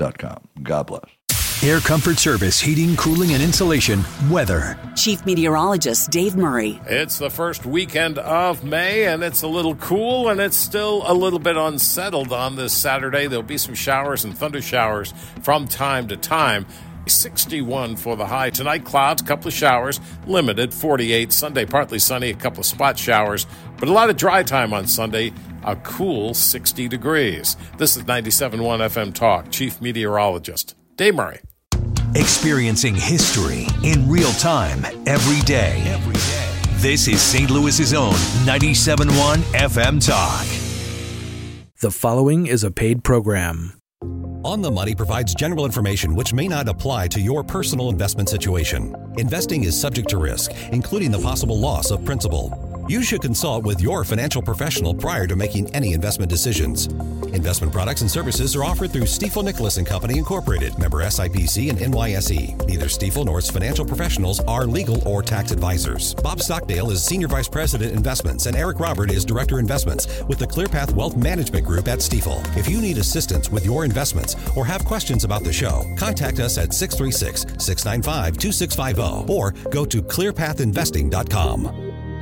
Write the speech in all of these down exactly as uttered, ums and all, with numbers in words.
dot com. God bless. Air Comfort Service, heating, cooling, and insulation, weather. Chief Meteorologist Dave Murray. It's the first weekend of May, and it's a little cool, and it's still a little bit unsettled on this Saturday. There'll be some showers and thunder showers from time to time. sixty-one for the high. Tonight, clouds, a couple of showers, limited, forty-eight. Sunday, partly sunny, a couple of spot showers, but a lot of dry time on Sunday, a cool sixty degrees. This is ninety-seven point one F M Talk. Chief Meteorologist Dave Murray. Experiencing history in real time every day. Every day. This is Saint Louis's own ninety-seven point one F M Talk. The following is a paid program. On the Money provides general information which may not apply to your personal investment situation. Investing is subject to risk, including the possible loss of principal. You should consult with your financial professional prior to making any investment decisions. Investment products and services are offered through Stifel Nicholas and Company Incorporated, member S I P C and N Y S E. Neither Stifel nor its financial professionals are legal or tax advisors. Bob Stockdale is Senior Vice President Investments and Eric Robert is Director Investments with the ClearPath Wealth Management Group at Stifel. If you need assistance with your investments or have questions about the show, contact us at six three six, six nine five, two six five zero or go to clear path investing dot com.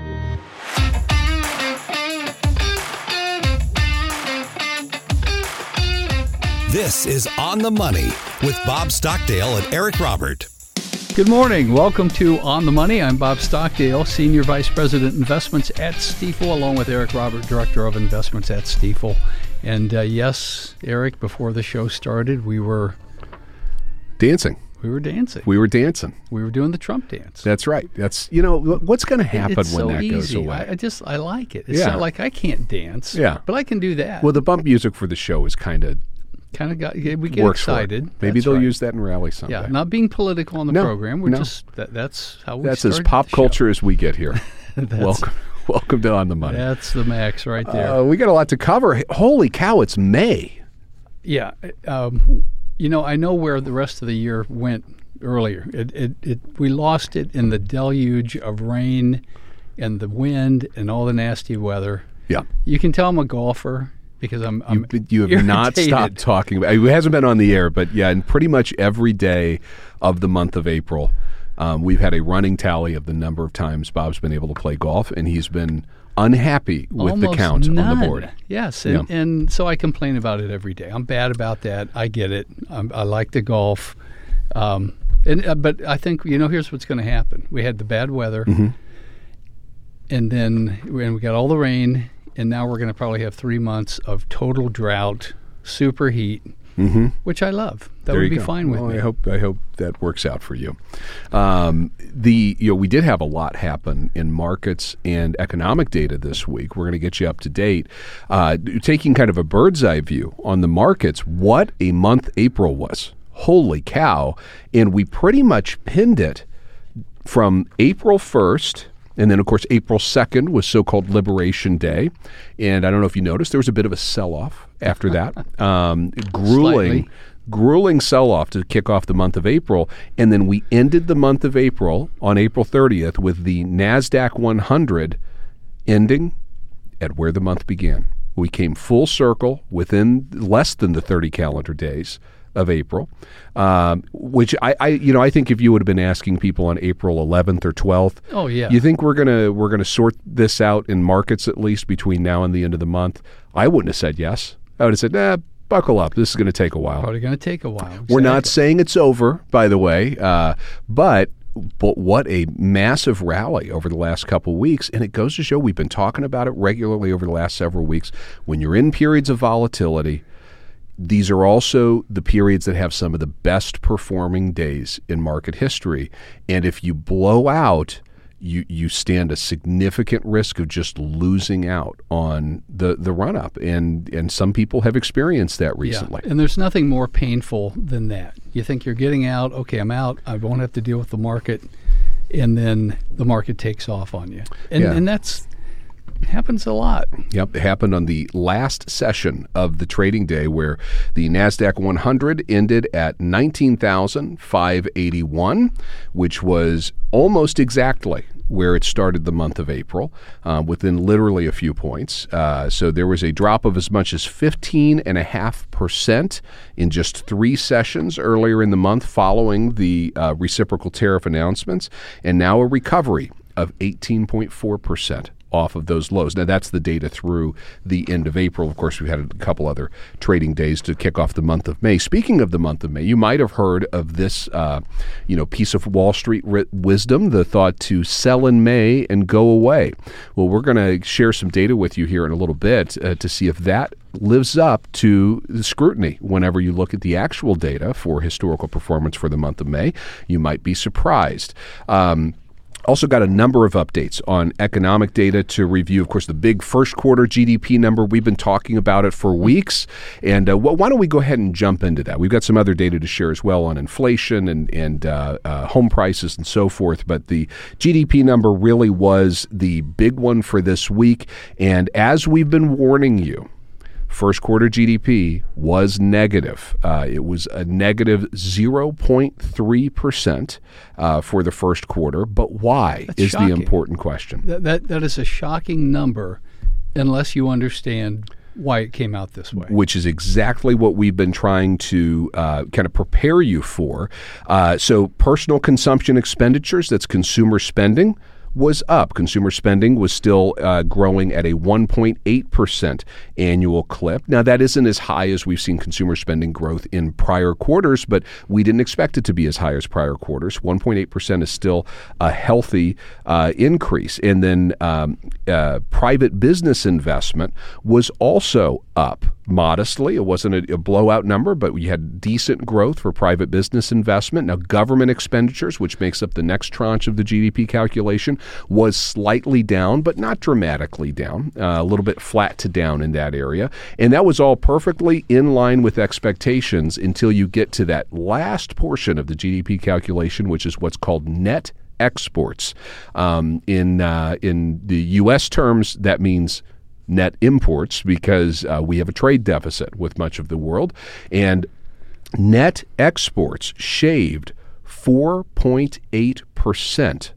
This is On the Money with Bob Stockdale and Eric Robert. Good morning. Welcome to On the Money. I'm Bob Stockdale, Senior Vice President Investments at Stifel, along with Eric Robert, Director of Investments at Stifel. And uh, yes, Eric, before the show started, we were dancing. We were dancing. We were dancing. We were doing the Trump dance. That's right. That's, you know, what's going to happen it's when so that easy. goes away? I, I just, I like it. It's yeah. not like I can't dance, yeah. but I can do that. Well, the bump music for the show is kind of Kind of got we get Works excited. Maybe that's they'll right. use that in rally someday. Yeah, not being political on the no, program. We're no. just that, that's how we. That's as pop culture show. as we get here. welcome, welcome to On the Money. That's the max right there. Uh, we got a lot to cover. Holy cow! It's May. Yeah, um, you know, I know where the rest of the year went earlier. It, it, it, we lost it in the deluge of rain, and the wind, and all the nasty weather. Yeah, you can tell I'm a golfer. Because I'm, I'm you, you have not stopped talking about it. It hasn't been on the air, but yeah, and pretty much every day of the month of April, um, we've had a running tally of the number of times Bob's been able to play golf, and he's been unhappy with Almost the count none. on the board. Yes, and, yeah. and so I complain about it every day. I'm bad about that. I get it. I'm, I like the golf, um, and uh, but I think you know here's what's going to happen. We had the bad weather, mm-hmm. and then when we got all the rain. And now we're going to probably have three months of total drought, super heat, mm-hmm. which I love. That there would be go. fine with well, me. I hope I hope that works out for you. Um, the you know we did have a lot happen in markets and economic data this week. We're going to get you up to date. Uh, taking kind of a bird's eye view on the markets, what a month April was. Holy cow! And we pretty much pinned it from April first. And then, of course, April second was so-called Liberation Day. And I don't know if you noticed, there was a bit of a sell-off after that. Um, grueling, Slightly. grueling sell-off to kick off the month of April. And then we ended the month of April on April thirtieth with the NASDAQ one hundred ending at where the month began. We came full circle within less than the thirty calendar days of April, um, which I, I, you know, I think if you would have been asking people on April eleventh or twelfth, oh yeah, you think we're gonna we're gonna sort this out in markets at least between now and the end of the month? I wouldn't have said yes. I would have said, nah, buckle up. This is going to take a while. Probably going to take a while. Exactly. We're not saying it's over, by the way, uh, but. But what a massive rally over the last couple of weeks. And it goes to show we've been talking about it regularly over the last several weeks. When you're in periods of volatility, these are also the periods that have some of the best performing days in market history. And if you blow out, you you stand a significant risk of just losing out on the, the run-up. And, and some people have experienced that recently. Yeah. And there's nothing more painful than that. You think you're getting out, okay, I'm out, I won't have to deal with the market, and then the market takes off on you. And, yeah. and that's happens a lot. Yep, it happened on the last session of the trading day where the NASDAQ one hundred ended at nineteen thousand five hundred eighty-one, which was almost exactly where it started the month of April, uh, within literally a few points. Uh, so there was a drop of as much as fifteen point five percent in just three sessions earlier in the month following the uh, reciprocal tariff announcements, and now a recovery of eighteen point four percent off of those lows. Now, that's the data through the end of April. Of course, we've had a couple other trading days to kick off the month of May. Speaking of the month of May, you might have heard of this uh, you know, piece of Wall Street ri- wisdom, the thought to sell in May and go away. Well, we're going to share some data with you here in a little bit uh, to see if that lives up to the scrutiny. Whenever you look at the actual data for historical performance for the month of May, you might be surprised. Um, Also got a number of updates on economic data to review. Of course, the big first quarter G D P number, we've been talking about it for weeks. And uh, wh- why don't we go ahead and jump into that? We've got some other data to share as well on inflation and, and uh, uh, home prices and so forth. But the G D P number really was the big one for this week. And as we've been warning you, first quarter G D P was negative. Uh, it was a negative zero point three percent uh, for the first quarter. But why That's is shocking. the important question. That, that That is a shocking number unless you understand why it came out this way. Which is exactly what we've been trying to uh, kind of prepare you for. Uh, so personal consumption expenditures, that's consumer spending, was up. Consumer spending was still uh, growing at a one point eight percent annual clip. Now, that isn't as high as we've seen consumer spending growth in prior quarters, but we didn't expect it to be as high as prior quarters. one point eight percent is still a healthy uh, increase. And then um, uh, private business investment was also up modestly. It wasn't a, a blowout number, but we had decent growth for private business investment. Now, government expenditures, which makes up the next tranche of the G D P calculation, was slightly down, but not dramatically down, uh, a little bit flat to down in that area. And that was all perfectly in line with expectations until you get to that last portion of the G D P calculation, which is what's called net exports. Um, in, uh, in the U S terms, that means net imports because uh, we have a trade deficit with much of the world. And net exports shaved four point eight percent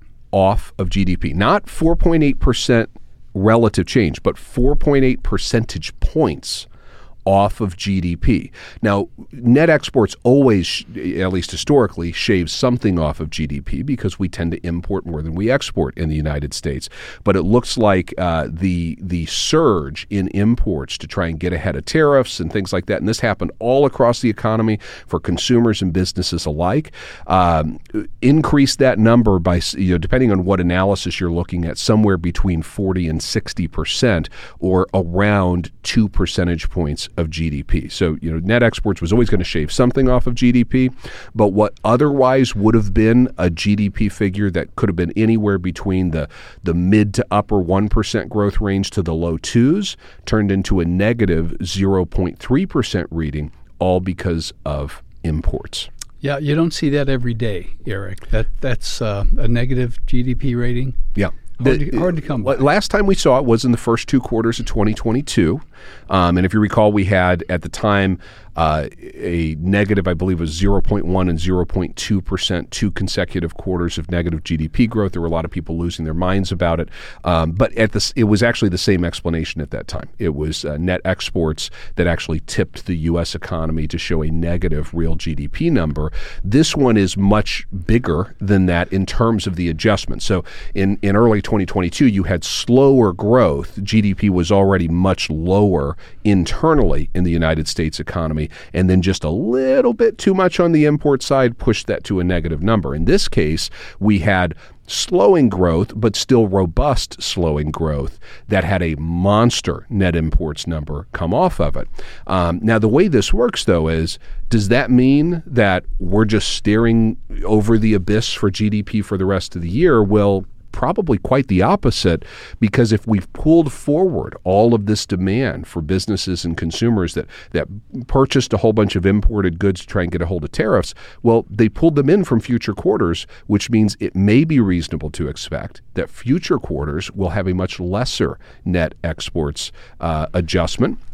off of G D P. Not four point eight percent relative change, but four point eight percentage points off of G D P. Now, net exports always, at least historically, shave something off of G D P because we tend to import more than we export in the United States. But it looks like uh, the the surge in imports to try and get ahead of tariffs and things like that, and this happened all across the economy for consumers and businesses alike, um, increased that number by, you know, depending on what analysis you're looking at, somewhere between forty and sixty percent, or around two percentage points of G D P. So, you know, net exports was always going to shave something off of G D P, but what otherwise would have been a G D P figure that could have been anywhere between the, the mid to upper one percent growth range to the low twos turned into a negative zero point three percent reading, all because of imports. Yeah, you don't see that every day, Eric. That That's uh, a negative G D P rating. Yeah. Hard to, hard to come by. Last time we saw it was in the first two quarters of twenty twenty-two. Um, and if you recall, we had at the time uh, a negative, I believe it was zero point one and zero point two percent, two consecutive quarters of negative G D P growth. There were a lot of people losing their minds about it. Um, but at this, it was actually the same explanation at that time. It was uh, net exports that actually tipped the U S economy to show a negative real G D P number. This one is much bigger than that in terms of the adjustment. So in, in early twenty twenty-two, you had slower growth. G D P was already much lower internally in the United States economy, and then just a little bit too much on the import side pushed that to a negative number. In this case, we had slowing growth, but still robust slowing growth that had a monster net imports number come off of it. Um, now, the way this works, though, is does that mean that we're just staring over the abyss for G D P for the rest of the year? Well, probably quite the opposite, because if we've pulled forward all of this demand for businesses and consumers that, that purchased a whole bunch of imported goods to try and get a hold of tariffs, well, they pulled them in from future quarters, which means it may be reasonable to expect that future quarters will have a much lesser net exports uh, adjustment.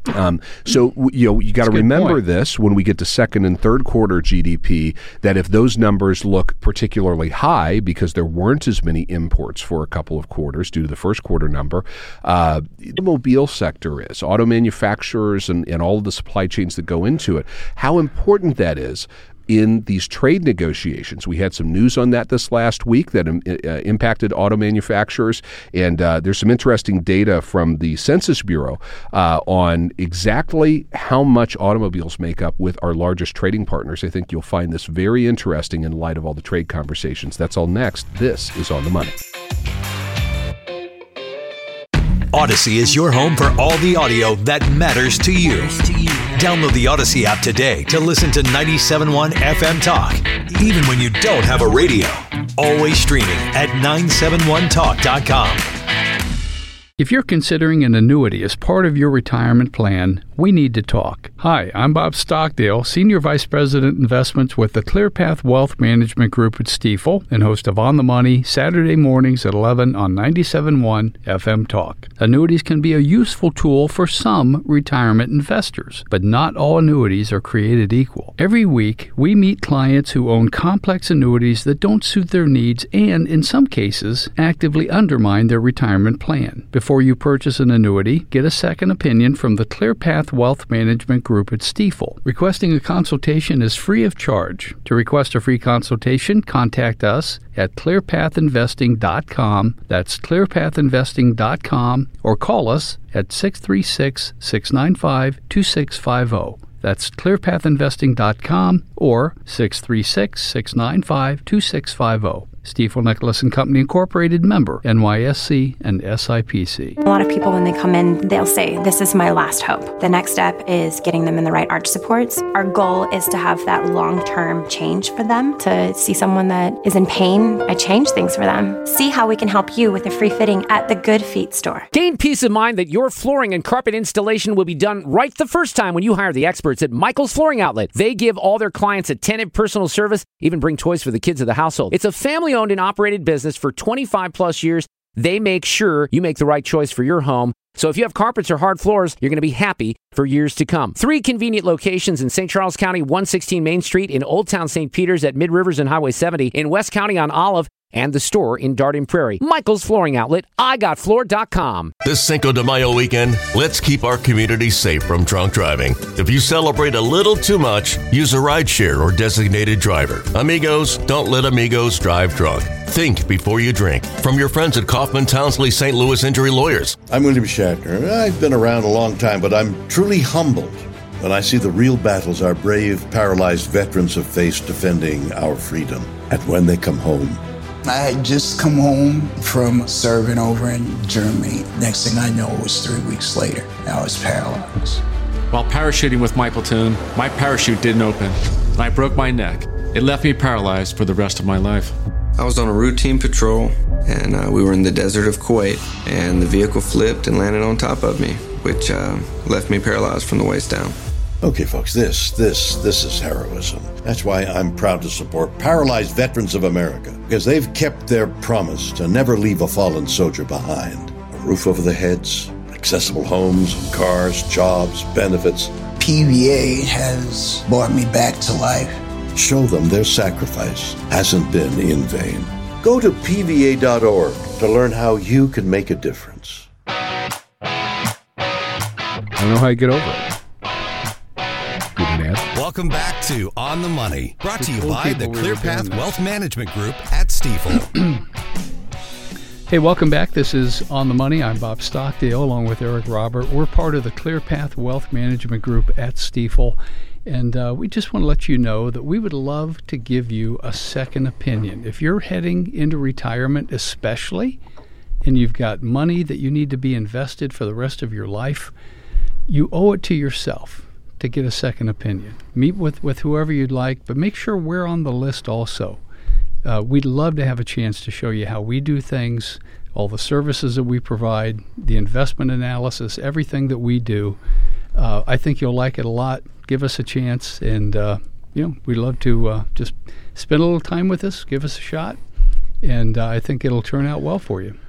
Um, so, you know, you got to remember point. this when we get to second and third quarter G D P, that if those numbers look particularly high because there weren't as many imports for a couple of quarters due to the first quarter number, uh, the automobile sector is, auto manufacturers and, and all of the supply chains that go into it, how important that is in these trade negotiations. We had some news on that this last week that um, uh, impacted auto manufacturers, and uh, there's some interesting data from the Census Bureau uh, on exactly how much automobiles make up with our largest trading partners. I think you'll find this very interesting in light of all the trade conversations. That's all next. This is On the Money. Odyssey is your home for all the audio that matters to you. Download the Odyssey app today to listen to ninety-seven point one F M Talk, even when you don't have a radio. Always streaming at nine seven one talk dot com. If you're considering an annuity as part of your retirement plan, we need to talk. Hi, I'm Bob Stockdale, Senior Vice President Investments with the ClearPath Wealth Management Group at Stifel and host of On the Money Saturday mornings at eleven on ninety-seven point one F M Talk. Annuities can be a useful tool for some retirement investors, but not all annuities are created equal. Every week, we meet clients who own complex annuities that don't suit their needs and, in some cases, actively undermine their retirement plan. Before you purchase an annuity, get a second opinion from the ClearPath Wealth Management Group at Stifel. Requesting a consultation is free of charge. To request a free consultation, contact us at clear path investing dot com. That's clear path investing dot com, or call us at six three six, six nine five, two six five zero. That's clear path investing dot com or six three six, six nine five, two six five zero. Stifel Nicholas and Company Incorporated, member N Y S C and S I P C. A lot of people, when they come in, they'll say, this is my last hope. The next step is getting them in the right arch supports. Our goal is to have that long-term change for them, to see someone that is in pain. I change things for them. See how we can help you with a free fitting at the Good Feet store. Gain peace of mind that your flooring and carpet installation will be done right the first time when you hire the experts at Michael's Flooring Outlet. They give all their clients attentive personal service, even bring toys for the kids of the household. It's a family-owned and operated business for twenty-five plus years. They make sure you make the right choice for your home. So if you have carpets or hard floors, you're going to be happy for years to come. Three convenient locations in Saint Charles County, one sixteen Main Street, in Old Town Saint Peters at Mid Rivers and Highway seventy, in West County on Olive, and the store in Darden Prairie. Michael's Flooring Outlet, I got floor dot com. This Cinco de Mayo weekend, let's keep our community safe from drunk driving. If you celebrate a little too much, use a rideshare or designated driver. Amigos, don't let amigos drive drunk. Think before you drink. From your friends at Kaufman Townsley Saint Louis Injury Lawyers. I'm William Shatner. I've been around a long time, but I'm truly humbled when I see the real battles our brave, paralyzed veterans have faced defending our freedom. And when they come home, I had just come home from serving over in Germany. Next thing I know, it was three weeks later. I was paralyzed. While parachuting with my platoon, my parachute didn't open, and I broke my neck. It left me paralyzed for the rest of my life. I was on a routine patrol, and uh, we were in the desert of Kuwait, and the vehicle flipped and landed on top of me, which uh, left me paralyzed from the waist down. Okay, folks, this, this, this is heroism. That's why I'm proud to support Paralyzed Veterans of America, because they've kept their promise to never leave a fallen soldier behind. A roof over their heads, accessible homes and cars, jobs, benefits. P V A has brought me back to life. Show them their sacrifice hasn't been in vain. Go to P V A dot org to learn how you can make a difference. I don't know how you get over it. Welcome back to On the Money, brought to you by the ClearPath Wealth Management Group at Stifel. Hey, welcome back. This is On the Money. I'm Bob Stockdale, along with Eric Robert. We're part of the ClearPath Wealth Management Group at Stifel, and uh, we just want to let you know that we would love to give you a second opinion. If you're heading into retirement especially, and you've got money that you need to be invested for the rest of your life, you owe it to yourself to get a second opinion. Meet with, with whoever you'd like, but make sure we're on the list also. Uh, we'd love to have a chance to show you how we do things, all the services that we provide, the investment analysis, everything that we do. Uh, I think you'll like it a lot. Give us a chance, and uh, you know, we'd love to uh, just spend a little time with us, give us a shot, and uh, I think it'll turn out well for you.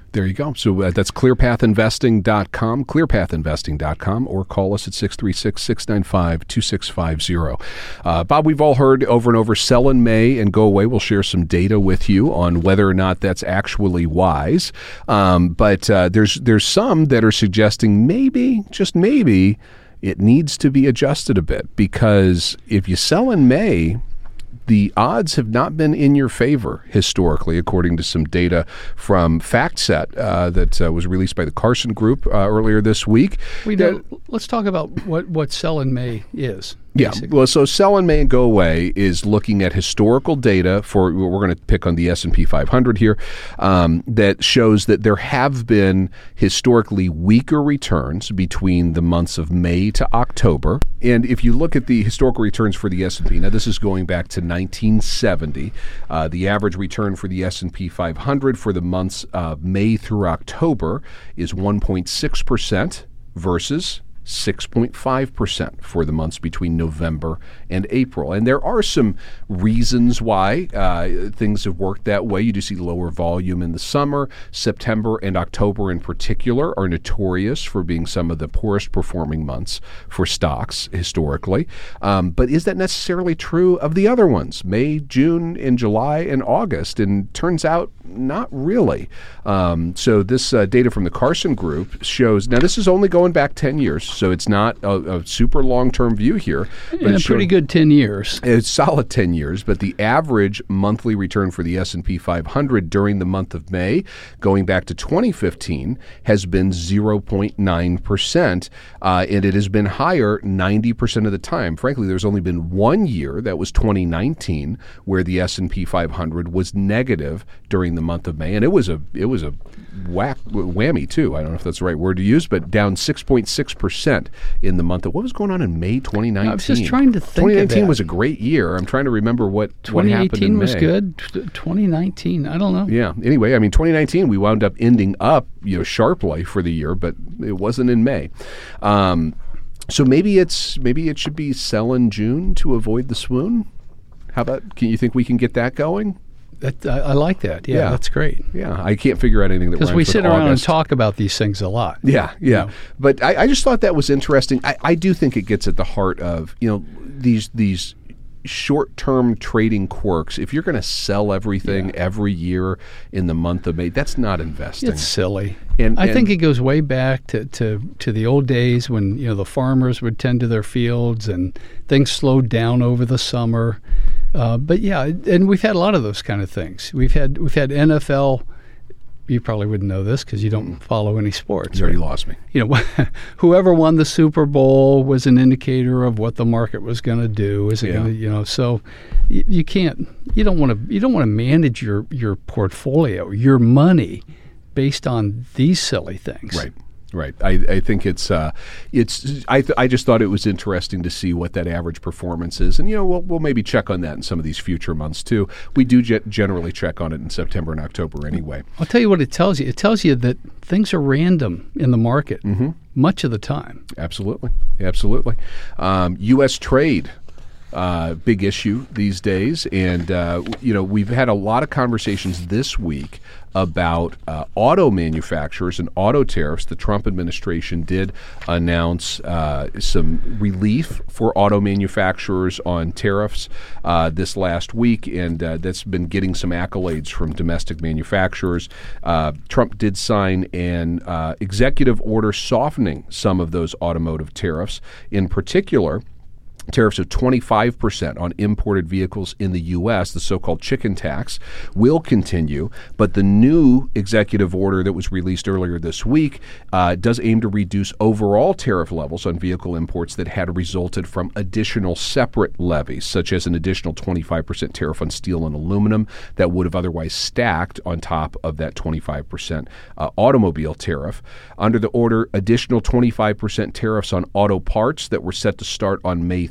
There you go. So uh, that's clear path investing dot com, clear path investing dot com, or call us at six three six, six nine five, two six five zero. Uh, Bob, we've all heard over and over, sell in May and go away. We'll share some data with you on whether or not that's actually wise. Um, but uh, there's there's some that are suggesting maybe, just maybe, it needs to be adjusted a bit, because if you sell in May, the odds have not been in your favor historically, according to some data from FactSet uh, that uh, was released by the Carson Group uh, earlier this week. We know, let's talk about what, what sell in May is. Yeah, basically. well, so sell in May and go away is looking at historical data for, we're going to pick on the S and P five hundred here, um, that shows that there have been historically weaker returns between the months of May to October. And if you look at the historical returns for the S and P, now this is going back to nineteen seventy, uh, the average return for the S and P five hundred for the months of May through October is one point six percent versus six point five percent for the months between November and April. And there are some reasons why uh, things have worked that way. You do see lower volume in the summer. September and October in particular are notorious for being some of the poorest performing months for stocks historically. Um, but is that necessarily true of the other ones? May, June, and July, and August? And turns out not really. Um, so this uh, data from the Carson Group shows, now this is only going back ten years, so it's not a, a super long-term view here. But In a pretty good ten years. It's solid ten years, but the average monthly return for the S and P five hundred during the month of May, going back to twenty fifteen, has been zero point nine percent, uh, and it has been higher ninety percent of the time. Frankly, there's only been one year, that was twenty nineteen, where the S and P five hundred was negative during the month of May, and it was a it was a whack whammy too. I don't know if that's the right word to use, but down six point six percent in the month of, what was going on in May twenty nineteen? I was just trying to think twenty nineteen of that. was a great year. I'm trying to remember what, what happened in May. twenty eighteen was good. twenty nineteen, I don't know. Yeah. Anyway, I mean, twenty nineteen, we wound up ending up, you know, sharply for the year, but it wasn't in May. Um, so maybe it's maybe it should be sell in June to avoid the swoon. How about, can you think we can get that going? That, I, I like that. Yeah, Yeah. that's great. Yeah, I can't figure out anything that Because rhymes we with sit around August. and talk about these things a lot. Yeah, yeah. You know? But I, I just thought that was interesting. I, I do think it gets at the heart of, you know, these these short-term trading quirks. If you're going to sell everything every year in the month of May, that's not investing. It's silly. And, I and think it goes way back to, to, to the old days when, you know, the farmers would tend to their fields and things slowed down over the summer. Uh, but yeah, and we've had a lot of those kind of things. We've had we've had N F L. You probably wouldn't know this because you don't follow any sports. You already but, lost me. You know, whoever won the Super Bowl was an indicator of what the market was going to do. Is it Yeah. going to, you know? So you, you can't. You don't want to. You don't want to manage your your portfolio, your money, based on these silly things. Right. Right. I, I think it's uh, it's. I th- I just thought it was interesting to see what that average performance is, and you know we'll we'll maybe check on that in some of these future months too. We do ge- generally check on it in September and October anyway. I'll tell you what it tells you. It tells you that things are random in the market much of the time. Absolutely, absolutely. Um, U S trade. Uh, big issue these days, and uh, you know we've had a lot of conversations this week about uh, auto manufacturers and auto tariffs. The Trump administration did announce uh, some relief for auto manufacturers on tariffs uh, this last week, and uh, that's been getting some accolades from domestic manufacturers. Uh, Trump did sign an uh, executive order softening some of those automotive tariffs, in particular tariffs of twenty-five percent on imported vehicles in the U S, the so-called chicken tax, will continue. But the new executive order that was released earlier this week uh, does aim to reduce overall tariff levels on vehicle imports that had resulted from additional separate levies, such as an additional twenty-five percent tariff on steel and aluminum that would have otherwise stacked on top of that twenty-five percent uh, automobile tariff. Under the order, additional twenty-five percent tariffs on auto parts that were set to start on May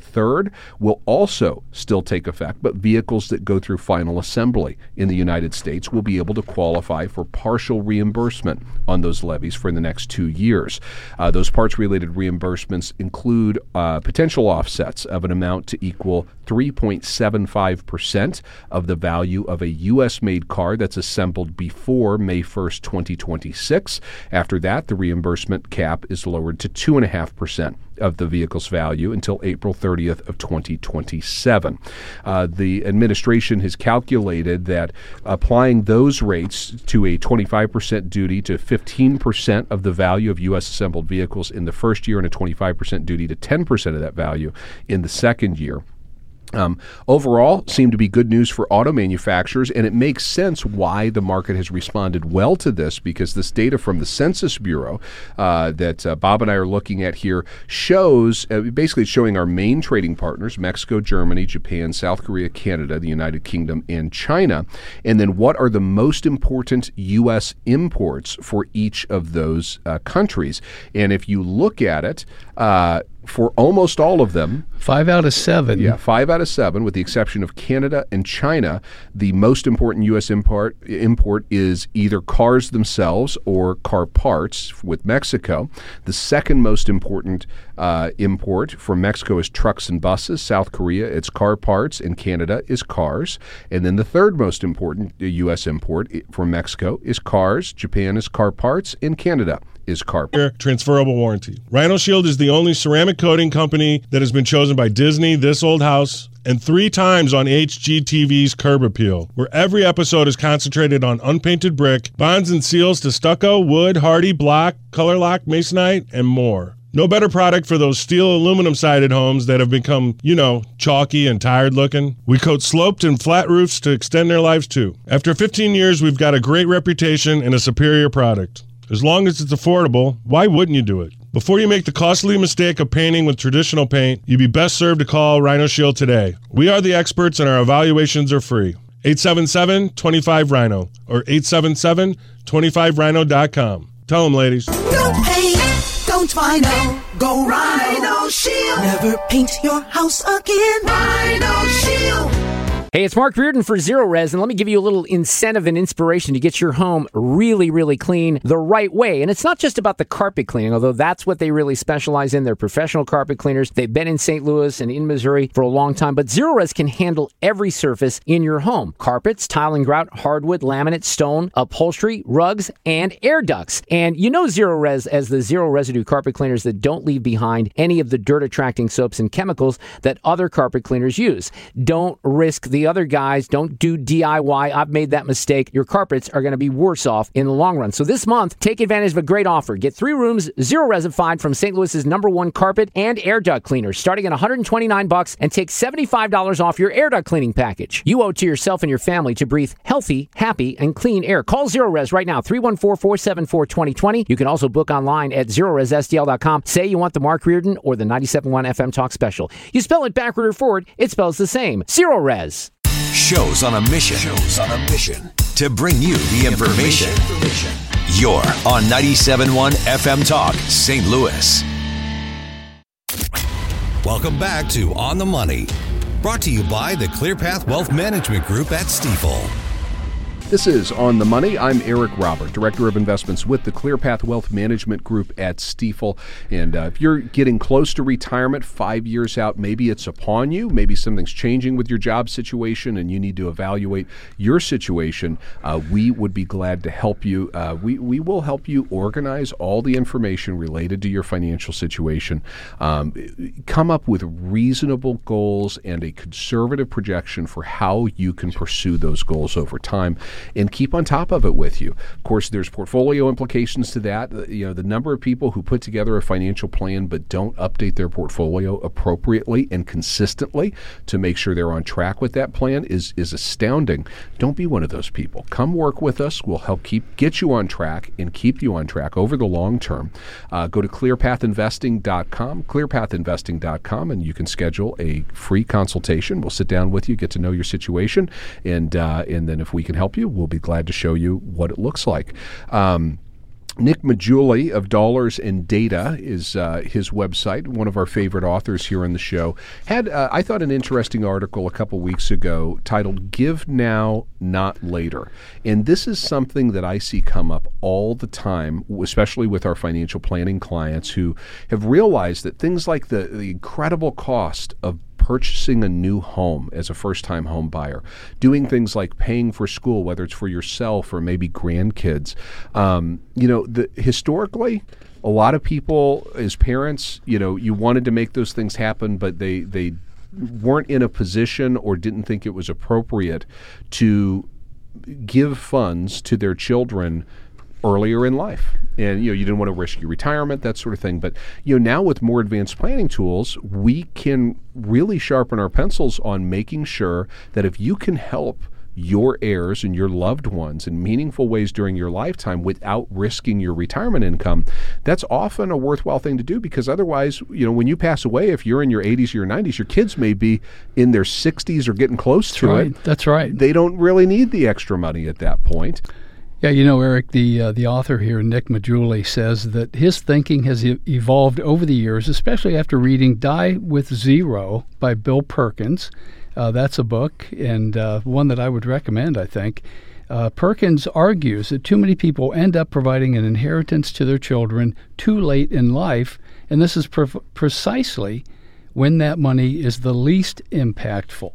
twenty-third will also still take effect, but vehicles that go through final assembly in the United States will be able to qualify for partial reimbursement on those levies for the next two years. Uh, those parts-related reimbursements include uh, potential offsets of an amount to equal three point seven five percent of the value of a U S-made car that's assembled before May first, twenty twenty-six. After that, the reimbursement cap is lowered to two point five percent of the vehicle's value until April thirtieth of twenty twenty-seven. Uh, the administration has calculated that applying those rates to a twenty-five percent duty to fifteen percent of the value of U S assembled vehicles in the first year and a twenty-five percent duty to ten percent of that value in the second year. Um, overall, seem to be good news for auto manufacturers, and it makes sense why the market has responded well to this, because this data from the Census Bureau uh, that uh, Bob and I are looking at here shows, uh, basically showing our main trading partners, Mexico, Germany, Japan, South Korea, Canada, the United Kingdom, and China, and then what are the most important U S imports for each of those uh, countries. And if you look at it, uh, for almost all of them, five out of seven. Yeah, five out of seven, with the exception of Canada and China, the most important U S import import is either cars themselves or car parts. With Mexico, the second most important uh, import from Mexico is trucks and buses. South Korea, it's car parts, and Canada is cars. And then the third most important U S import from Mexico is cars. Japan is car parts, and Canada is car parts. Transferable warranty. Rhino Shield is the only ceramic coating company that has been chosen by Disney, This Old House, and three times on H G T V's Curb Appeal, where every episode is concentrated on unpainted brick, bonds and seals to stucco, wood, hardy, block, color lock, masonite, and more. No better product for those steel aluminum-sided homes that have become, you know, chalky and tired looking. We coat sloped and flat roofs to extend their lives too. After fifteen years, we've got a great reputation and a superior product. As long as it's affordable, why wouldn't you do it? Before you make the costly mistake of painting with traditional paint, you'd be best served to call Rhino Shield today. We are the experts and our evaluations are free. eight seven seven, two five, Rhino or eight seven seven, two five rhino dot com. Tell them, ladies. No paint, don't Rhino. Go Rhino Shield. Never paint your house again. Rhino Shield. Hey, it's Mark Reardon for Zero Res, and let me give you a little incentive and inspiration to get your home really, really clean the right way. And it's not just about the carpet cleaning, although that's what they really specialize in. They're professional carpet cleaners. They've been in Saint Louis and in Missouri for a long time, but Zero Res can handle every surface in your home. Carpets, tile and grout, hardwood, laminate, stone, upholstery, rugs, and air ducts. And you know Zero Res as the zero residue carpet cleaners that don't leave behind any of the dirt-attracting soaps and chemicals that other carpet cleaners use. Don't risk the other guys. Don't do D I Y. I've made that mistake. Your carpets are going to be worse off in the long run. So this month, take advantage of a great offer. Get three rooms, zero resified from Saint Louis's number one carpet and air duct cleaner, starting at one hundred twenty-nine bucks, and take seventy-five dollars off your air duct cleaning package. You owe it to yourself and your family to breathe healthy, happy, and clean air. Call Zero Res right now, three one four, four seven four, two zero two zero. You can also book online at zero res s d l dot com. Say you want the Mark Reardon or the ninety-seven point one F M Talk special. You spell it backward or forward, it spells the same. Zero Res. Shows on a mission. Shows on a mission to bring you the information. information. You're on ninety-seven point one F M Talk, Saint Louis. Welcome back to On the Money, brought to you by the ClearPath Wealth Management Group at Stifel. This is On the Money. I'm Eric Robert, Director of Investments with the ClearPath Wealth Management Group at Stifel. And uh, if you're getting close to retirement, five years out, maybe it's upon you, maybe something's changing with your job situation and you need to evaluate your situation, uh, we would be glad to help you. Uh, we, we will help you organize all the information related to your financial situation, um, come up with reasonable goals and a conservative projection for how you can pursue those goals over time, and keep on top of it with you. Of course, there's portfolio implications to that. You know, the number of people who put together a financial plan but don't update their portfolio appropriately and consistently to make sure they're on track with that plan is is astounding. Don't be one of those people. Come work with us. We'll help keep get you on track and keep you on track over the long term. Uh, go to clear path investing dot com, clear path investing dot com, and you can schedule a free consultation. We'll sit down with you, get to know your situation, and uh, and then if we can help you, we'll be glad to show you what it looks like. Um, Nick Maggiulli of Dollars and Data is uh, his website, one of our favorite authors here on the show. Had, uh, I thought, an interesting article a couple weeks ago titled Give Now, Not Later. And this is something that I see come up all the time, especially with our financial planning clients who have realized that things like the, the incredible cost of purchasing a new home as a first-time home buyer, doing things like paying for school, whether it's for yourself or maybe grandkids. Um, you know, the, historically, a lot of people as parents, you know, you wanted to make those things happen, but they, they weren't in a position or didn't think it was appropriate to give funds to their children earlier in life. And, you know, you didn't want to risk your retirement, that sort of thing. But, you know, now with more advanced planning tools, we can really sharpen our pencils on making sure that if you can help your heirs and your loved ones in meaningful ways during your lifetime without risking your retirement income, that's often a worthwhile thing to do, because otherwise, you know, when you pass away, if you're in your eighties or your nineties, your kids may be in their sixties or getting close That's to right. it. That's right. They don't really need the extra money at that point. Yeah, you know, Eric, the uh, the author here, Nick Maggiulli, says that his thinking has e- evolved over the years, especially after reading Die with Zero by Bill Perkins. Uh, that's a book, and uh, one that I would recommend, I think. Uh, Perkins argues that too many people end up providing an inheritance to their children too late in life, and this is pre- precisely when that money is the least impactful.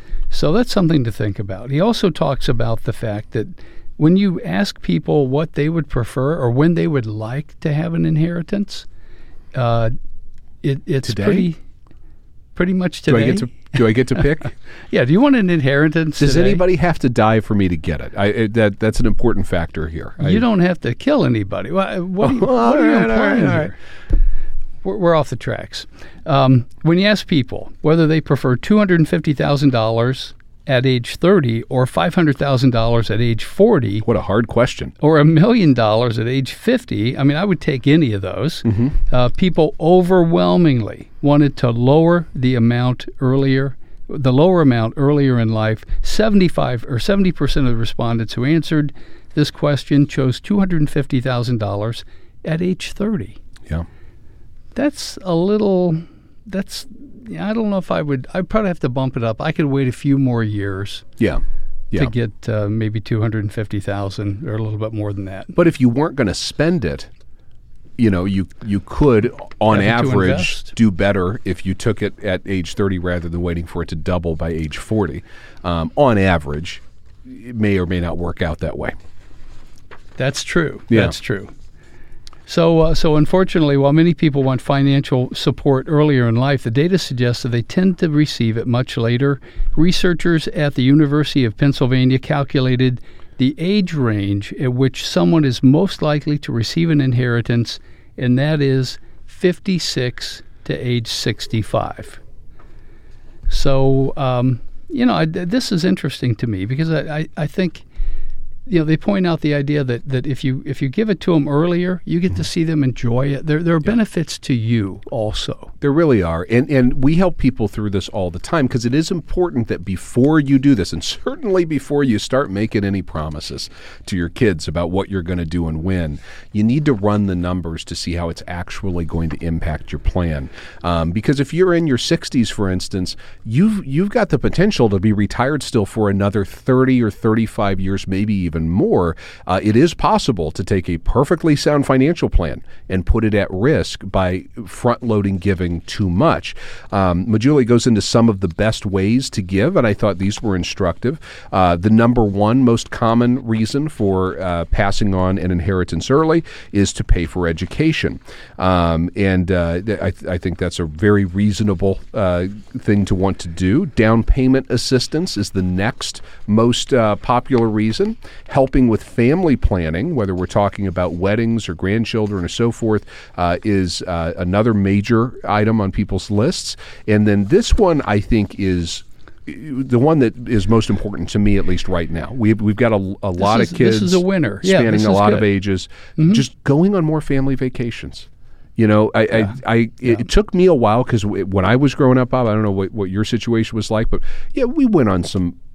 So that's something to think about. He also talks about the fact that when you ask people what they would prefer or when they would like to have an inheritance, uh, it, it's Today? pretty pretty much today. Do I get to do I get to pick? Yeah. Do you want an inheritance? Does today? anybody have to die for me to get it? I, it that that's an important factor here. You I, don't have to kill anybody. What, what, are, you, Oh, what are you all right, implying all right, all here? We're, we're off the tracks. Um, when you ask people whether they prefer two hundred fifty thousand dollars at age thirty or five hundred thousand dollars at age forty. What a hard question. Or a million dollars at age fifty. I mean, I would take any of those. Mm-hmm. Uh, people overwhelmingly wanted to lower the amount earlier, the lower amount earlier in life. seventy-five or seventy percent of the respondents who answered this question chose two hundred fifty thousand dollars at age thirty. Yeah. That's a little, that's, I don't know if I would, I'd probably have to bump it up. I could wait a few more years. Yeah. Yeah. To get uh, maybe two hundred fifty thousand dollars or a little bit more than that. But if you weren't going to spend it, you know, you you could, on Having to average, invest. do better if you took it at age thirty rather than waiting for it to double by age forty. Um, on average, it may or may not work out that way. That's true. Yeah. That's true. So, uh, so unfortunately, while many people want financial support earlier in life, the data suggests that they tend to receive it much later. Researchers at the University of Pennsylvania calculated the age range at which someone is most likely to receive an inheritance, and that is fifty-six to age sixty-five. So, um, you know, I, this is interesting to me because I, I, I think, you know, they point out the idea that, that if you if you give it to them earlier, you get to see them enjoy it. There there are benefits to you also. There really are. And and we help people through this all the time because it is important that before you do this, and certainly before you start making any promises to your kids about what you're going to do and when, you need to run the numbers to see how it's actually going to impact your plan. Um, because if you're in your sixties, for instance, you've, you've got the potential to be retired still for another thirty or thirty-five years, maybe even more. Uh, it is possible to take a perfectly sound financial plan and put it at risk by front-loading giving too much. Um, Maggiulli goes into some of the best ways to give, and I thought these were instructive. Uh, the number one most common reason for uh, passing on an inheritance early is to pay for education. Um, and uh, I, th- I think that's a very reasonable uh, thing to want to do. Down payment assistance is the next most uh, popular reason. Helping with family planning, whether we're talking about weddings or grandchildren or so forth, uh, is uh, another major item on people's lists. And then this one, I think, is the one that is most important to me, at least right now. We've, we've got a, a lot is, of kids this is a winner. Yeah, spanning this a is lot good. of ages, Mm-hmm. just going on more family vacations. You know, I, Yeah. I, I it, Yeah. it took me a while because w- when I was growing up, Bob, I don't know what, what your situation was like, but yeah, we went on some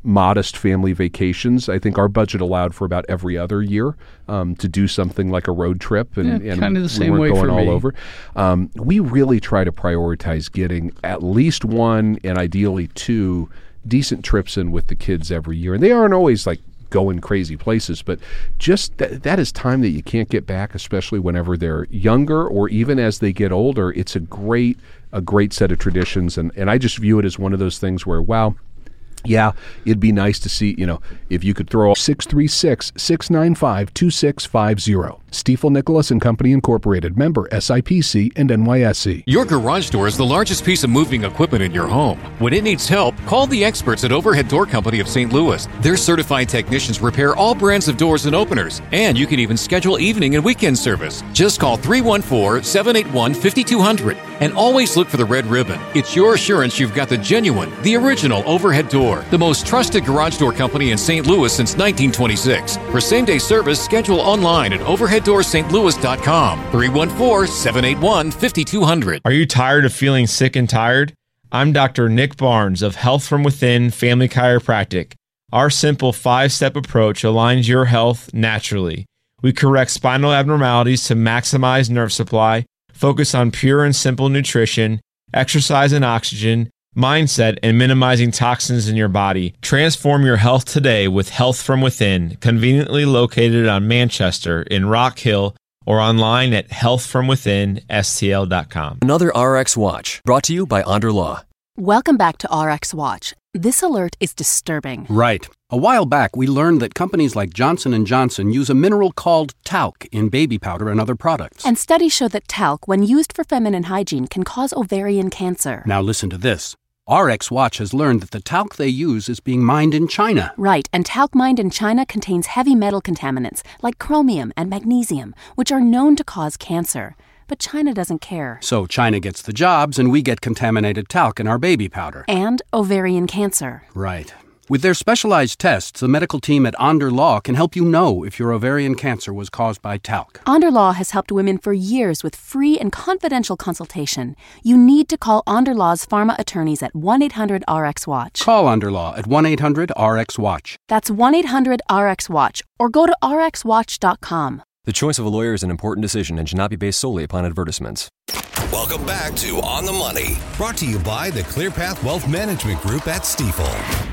modest family vacations. I think our budget allowed for about every other year um, to do something like a road trip, and, yeah, and kind of the same we way weren't for going all me. over. Um, we really try to prioritize getting at least one and ideally two decent trips in with the kids every year, and they aren't always like going crazy places, but just th- that is time that you can't get back, especially whenever they're younger or even as they get older. It's a great a great set of traditions, and, and I just view it as one of those things where, wow, yeah, it'd be nice to see, you know, if you could throw six three six, six nine five, two six five zero. Stifel Nicholas and Company Incorporated, member S I P C and N Y S E. Your garage door is the largest piece of moving equipment in your home. When it needs help, call the experts at Overhead Door Company of Saint Louis. Their certified technicians repair all brands of doors and openers, and you can even schedule evening and weekend service. Just call three one four, seven eight one, five two zero zero and always look for the red ribbon. It's your assurance you've got the genuine, the original Overhead Door, the most trusted garage door company in Saint Louis since nineteen twenty-six. For same-day service, schedule online at overhead door st louis dot com. three one four, seven eight one, five two zero zero. Are you tired of feeling sick and tired? I'm Doctor Nick Barnes of Health From Within Family Chiropractic. Our simple five-step approach aligns your health naturally. We correct spinal abnormalities to maximize nerve supply, focus on pure and simple nutrition, exercise and oxygen, mindset, and minimizing toxins in your body. Transform your health today with Health From Within, conveniently located on Manchester in Rock Hill or online at health from within s t l dot com. Another R X Watch, brought to you by Onder Law. Welcome back to R X Watch. This alert is disturbing. Right. A while back, we learned that companies like Johnson and Johnson use a mineral called talc in baby powder and other products. And studies show that talc, when used for feminine hygiene, can cause ovarian cancer. Now listen to this. R X Watch has learned that the talc they use is being mined in China. Right, and talc mined in China contains heavy metal contaminants like chromium and magnesium, which are known to cause cancer. But China doesn't care. So China gets the jobs and we get contaminated talc in our baby powder. And ovarian cancer. Right. With their specialized tests, the medical team at Onder Law can help you know if your ovarian cancer was caused by talc. Onder Law has helped women for years with free and confidential consultation. You need to call Onder Law's pharma attorneys at one eight hundred R X watch. Call Onder Law at one eight hundred R X watch. That's one eight hundred R X watch, or go to r x watch dot com. The choice of a lawyer is an important decision and should not be based solely upon advertisements. Welcome back to On the Money, brought to you by the ClearPath Wealth Management Group at Stifel.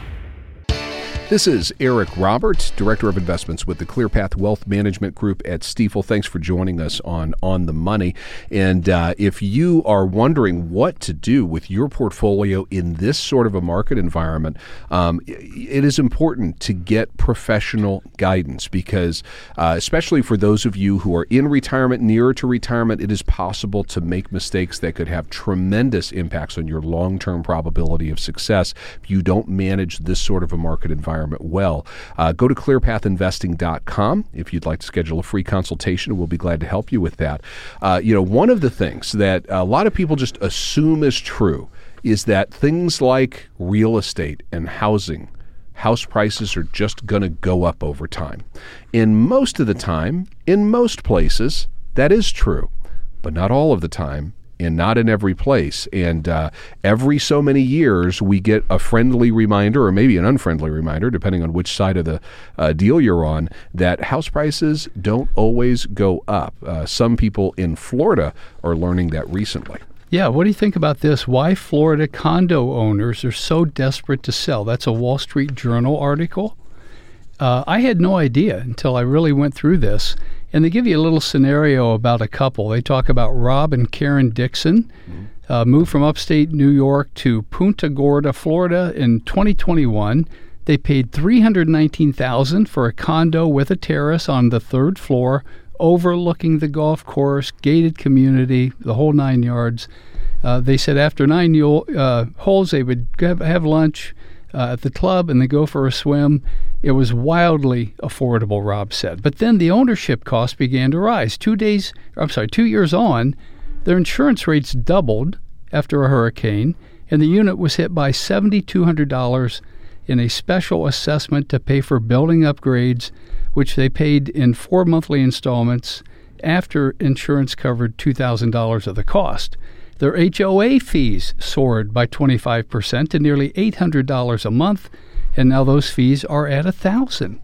This is Eric Roberts, Director of Investments with the ClearPath Wealth Management Group at Stifel. Thanks for joining us on On the Money. And uh, if you are wondering what to do with your portfolio in this sort of a market environment, um, it is important to get professional guidance because, uh, especially for those of you who are in retirement, nearer to retirement, it is possible to make mistakes that could have tremendous impacts on your long-term probability of success if you don't manage this sort of a market environment well. Uh, go to clear path investing dot com if you'd like to schedule a free consultation. We'll be glad to help you with that. Uh, you know, one of the things that a lot of people just assume is true is that things like real estate and housing, house prices are just going to go up over time. And most of the time, in most places, that is true, but not all of the time. And not in every place. And uh, every so many years, we get a friendly reminder, or maybe an unfriendly reminder, depending on which side of the uh, deal you're on, that house prices don't always go up. Uh, some people in Florida are learning that recently. Yeah, what do you think about this? Why Florida condo owners are so desperate to sell. That's a Wall Street Journal article. Uh, I had no idea until I really went through this. And they give you a little scenario about a couple. They talk about Rob and Karen Dixon, mm-hmm. uh, moved from upstate New York to Punta Gorda, Florida in twenty twenty-one. They paid three hundred nineteen thousand dollars for a condo with a terrace on the third floor, overlooking the golf course, gated community, the whole nine yards. Uh, they said after nine uh, holes, they would have, have lunch uh, at the club and they go for a swim. It was wildly affordable, Rob said. But then the ownership costs began to rise. Two days, I'm sorry, two years on, their insurance rates doubled after a hurricane, and the unit was hit by seven thousand two hundred dollars in a special assessment to pay for building upgrades, which they paid in four monthly installments after insurance covered two thousand dollars of the cost. Their H O A fees soared by twenty-five percent to nearly eight hundred dollars a month, and now those fees are at a thousand.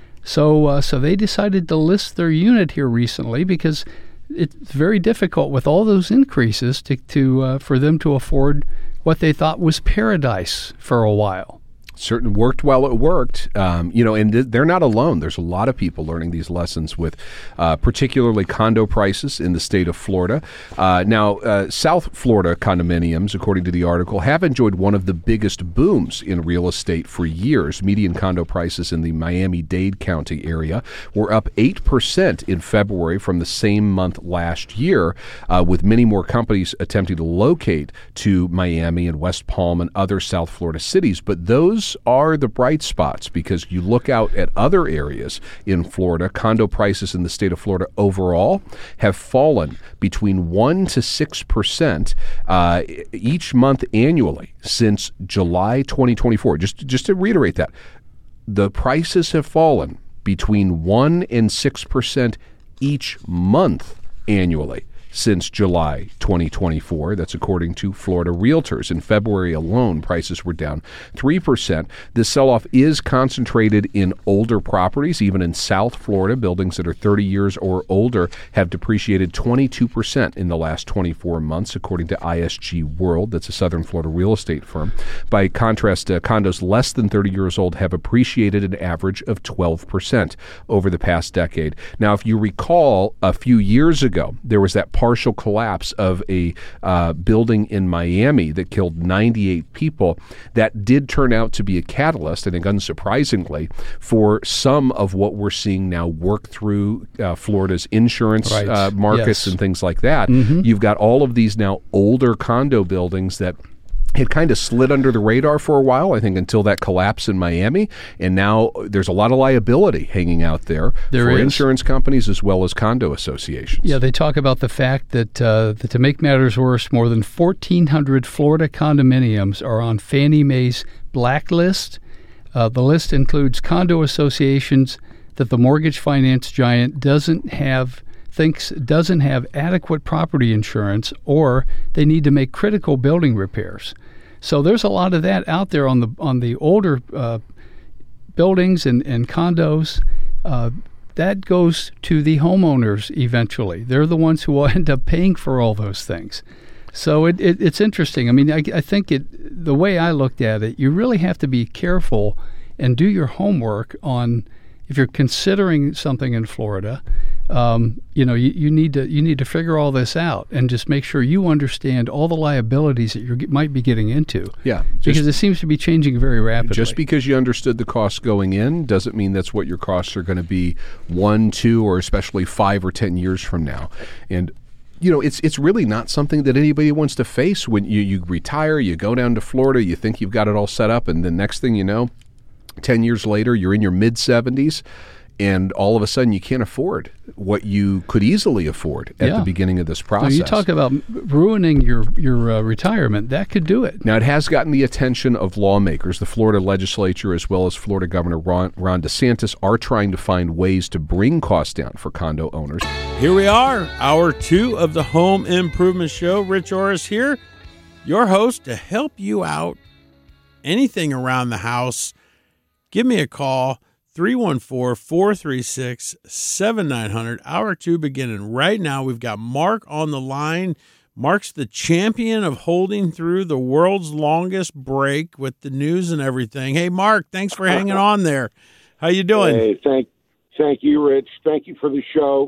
So, uh, so they decided to list their unit here recently because it's very difficult with all those increases to, to uh, for them to afford what they thought was paradise for a while. Certain worked while it worked, um, you know, and th- they're not alone. There's a lot of people learning these lessons with uh, particularly condo prices in the state of Florida. Uh, now, uh, South Florida condominiums, according to the article, have enjoyed one of the biggest booms in real estate for years. Median condo prices in the Miami-Dade County area were up eight percent in February from the same month last year, uh, with many more companies attempting to locate to Miami and West Palm and other South Florida cities. But those are the bright spots, because you look out at other areas in Florida, condo prices in the state of Florida overall have fallen between one to six percent uh, each month annually since July twenty twenty-four. Just, just to reiterate that, the prices have fallen between one and six percent each month annually since July twenty twenty-four. That's according to Florida Realtors. In February alone, prices were down three percent. This sell-off is concentrated in older properties. Even in South Florida, buildings that are thirty years or older have depreciated twenty-two percent in the last twenty-four months, according to I S G World. That's a Southern Florida real estate firm. By contrast, uh, condos less than thirty years old have appreciated an average of twelve percent over the past decade. Now, if you recall, a few years ago, there was that partial collapse of a uh, building in Miami that killed ninety-eight people. That did turn out to be a catalyst, I think unsurprisingly, for some of what we're seeing now work through uh, Florida's insurance right. uh, markets yes. and things like that. Mm-hmm. You've got all of these now older condo buildings that had kind of slid under the radar for a while, I think, until that collapse in Miami. And now there's a lot of liability hanging out there, there for is. insurance companies as well as condo associations. Yeah, they talk about the fact that, uh, that to make matters worse, more than fourteen hundred Florida condominiums are on Fannie Mae's blacklist. Uh, the list includes condo associations that the mortgage finance giant doesn't have thinks doesn't have adequate property insurance, or they need to make critical building repairs. So there's a lot of that out there on the on the older uh, buildings and, and condos. Uh, that goes to the homeowners eventually. They're the ones who will end up paying for all those things. So it, it it's interesting. I mean, I, I think it the way I looked at it, you really have to be careful and do your homework on if you're considering something in Florida. Um, you know, you, you need to you need to figure all this out and just make sure you understand all the liabilities that you might be getting into. Yeah, because just, it seems to be changing very rapidly. Just because you understood the costs going in doesn't mean that's what your costs are going to be one, two, or especially five or ten years from now. And you know, it's it's really not something that anybody wants to face when you, you retire, you go down to Florida, you think you've got it all set up, and the next thing you know, ten years later, you're in your mid-seventies, and all of a sudden you can't afford what you could easily afford at yeah. the beginning of this process. So you talk about ruining your, your uh, retirement. That could do it. Now, it has gotten the attention of lawmakers. The Florida legislature, as well as Florida Governor Ron, Ron DeSantis, are trying to find ways to bring costs down for condo owners. Here we are, hour two of the Home Improvement Show. Rich Orris here, your host, to help you out. Anything around the house, give me a call. three one four, four three six, seven nine zero zero. Hour two beginning right now. We've got Mark on the line. Mark's the champion of holding through the world's longest break with the news and everything. Hey, Mark, thanks for hanging on there. How you doing? Hey, thank, thank you, Rich. Thank you for the show.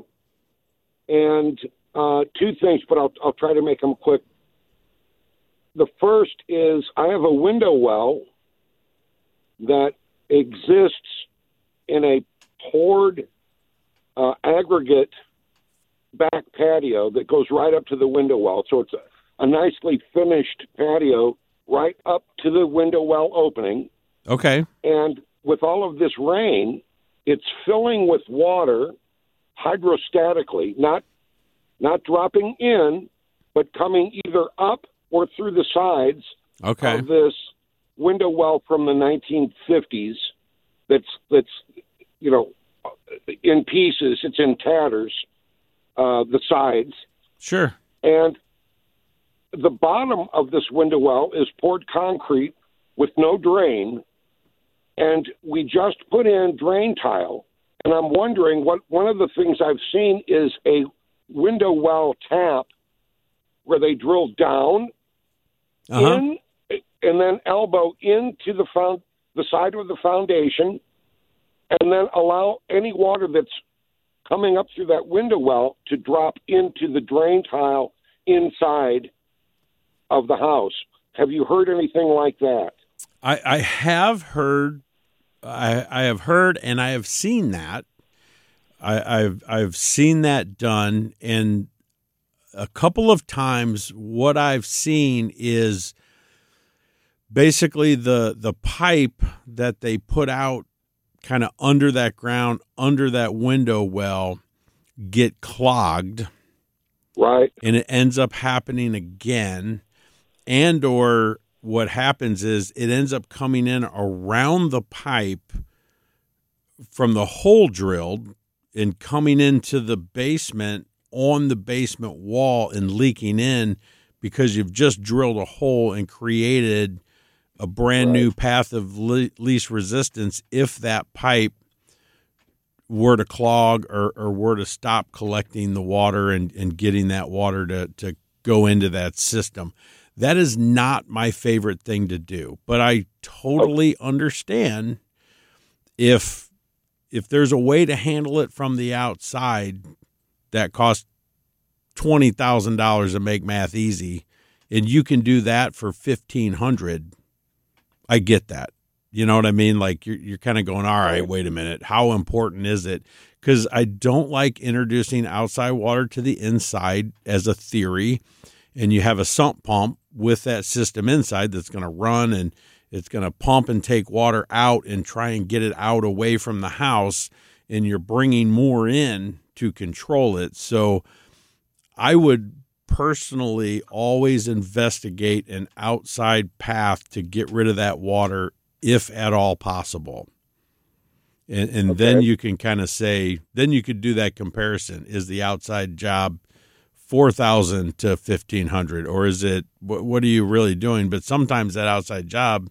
And uh, two things, but I'll, I'll try to make them quick. The first is I have a window well that exists in a poured uh, aggregate back patio that goes right up to the window well. So it's a, a nicely finished patio right up to the window well opening. Okay. And with all of this rain, it's filling with water hydrostatically, not not dropping in, but coming either up or through the sides okay. of this window well from the nineteen fifties. That's that's you know in pieces. It's in tatters. Uh, the sides, sure, and the bottom of this window well is poured concrete with no drain, and we just put in drain tile. And I'm wondering what one of the things I've seen is a window well tap where they drill down Uh-huh. in and then elbow into the found, the side of the foundation, and then allow any water that's coming up through that window well to drop into the drain tile inside of the house. Have you heard anything like that? I, I have heard, I, I have heard, and I have seen that. I, I've I've seen that done, and a couple of times, what I've seen is basically the the pipe that they put out kind of under that ground, under that window well, get clogged. Right. And it ends up happening again. And or what happens is it ends up coming in around the pipe from the hole drilled and coming into the basement on the basement wall and leaking in because you've just drilled a hole and created a brand right. new path of le- least resistance if that pipe were to clog or, or were to stop collecting the water and, and getting that water to, to go into that system. That is not my favorite thing to do, but I totally okay. understand if if there's a way to handle it from the outside that costs twenty thousand dollars to make math easy, and you can do that for fifteen hundred dollars, I get that. You know what I mean? Like you're you're kind of going, all right, wait a minute. How important is it? Because I don't like introducing outside water to the inside as a theory, and you have a sump pump with that system inside that's going to run and it's going to pump and take water out and try and get it out away from the house, and you're bringing more in to control it. So I would personally always investigate an outside path to get rid of that water if at all possible. And, and okay. then you can kind of say, then you could do that comparison. Is the outside job four thousand to fifteen hundred, or is it, what, what are you really doing? But sometimes that outside job,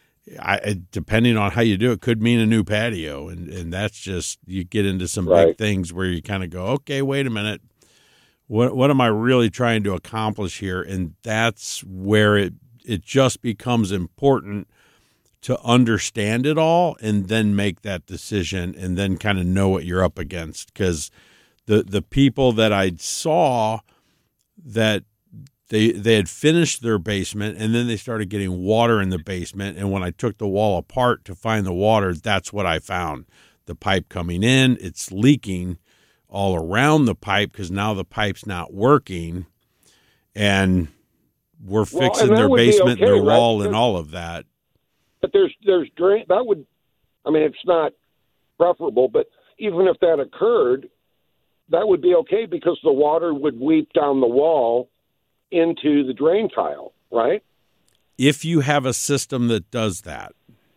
I, depending on how you do it, could mean a new patio. And, and that's just, you get into some right. big things where you kind of go, okay, wait a minute. What what am I really trying to accomplish here? And that's where it it just becomes important to understand it all and then make that decision and then kind of know what you're up against. Because the the people that I saw that they they had finished their basement and then they started getting water in the basement, and when I took the wall apart to find the water, that's what I found. The pipe coming in, it's leaking all around the pipe because now the pipe's not working, and we're fixing well, and their basement, okay, their right? wall, and all of that. But there's there's drain that would, I mean, it's not preferable, but even if that occurred, that would be okay because the water would weep down the wall into the drain tile, right? If you have a system that does that.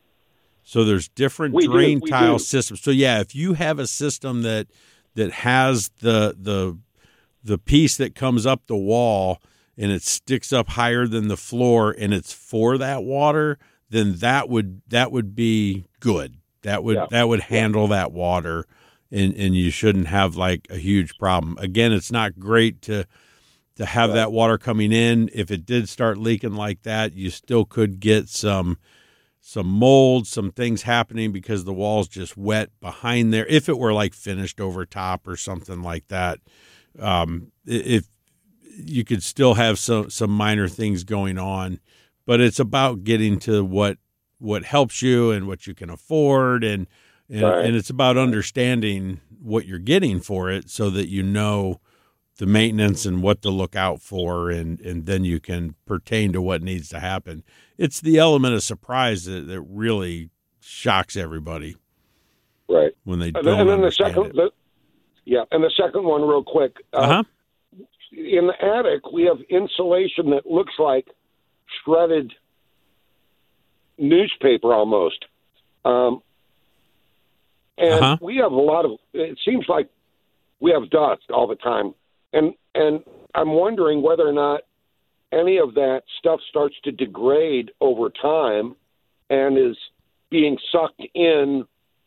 So there's different we drain do, tile do. systems. So yeah, if you have a system that that has the the the piece that comes up the wall and it sticks up higher than the floor and it's for that water, then that would that would be good. That would yeah. that would handle yeah. that water, and, and you shouldn't have like a huge problem. Again, it's not great to to have right. that water coming in. If it did start leaking like that, you still could get some some mold, some things happening because the wall's just wet behind there. If it were like finished over top or something like that, um, if you could still have some, some minor things going on, but it's about getting to what, what helps you and what you can afford. And, and, right. and it's about understanding what you're getting for it so that you know the maintenance and what to look out for, and, and then you can pertain to what needs to happen. It's the element of surprise that, that really shocks everybody. Right. When they don't don't and then the understand second, it. The, yeah, and the second one real quick. Uh, uh-huh. In the attic, we have insulation that looks like shredded newspaper almost. Um, and uh-huh. we have a lot of, it seems like we have dust all the time. And and I'm wondering whether or not any of that stuff starts to degrade over time and is being sucked in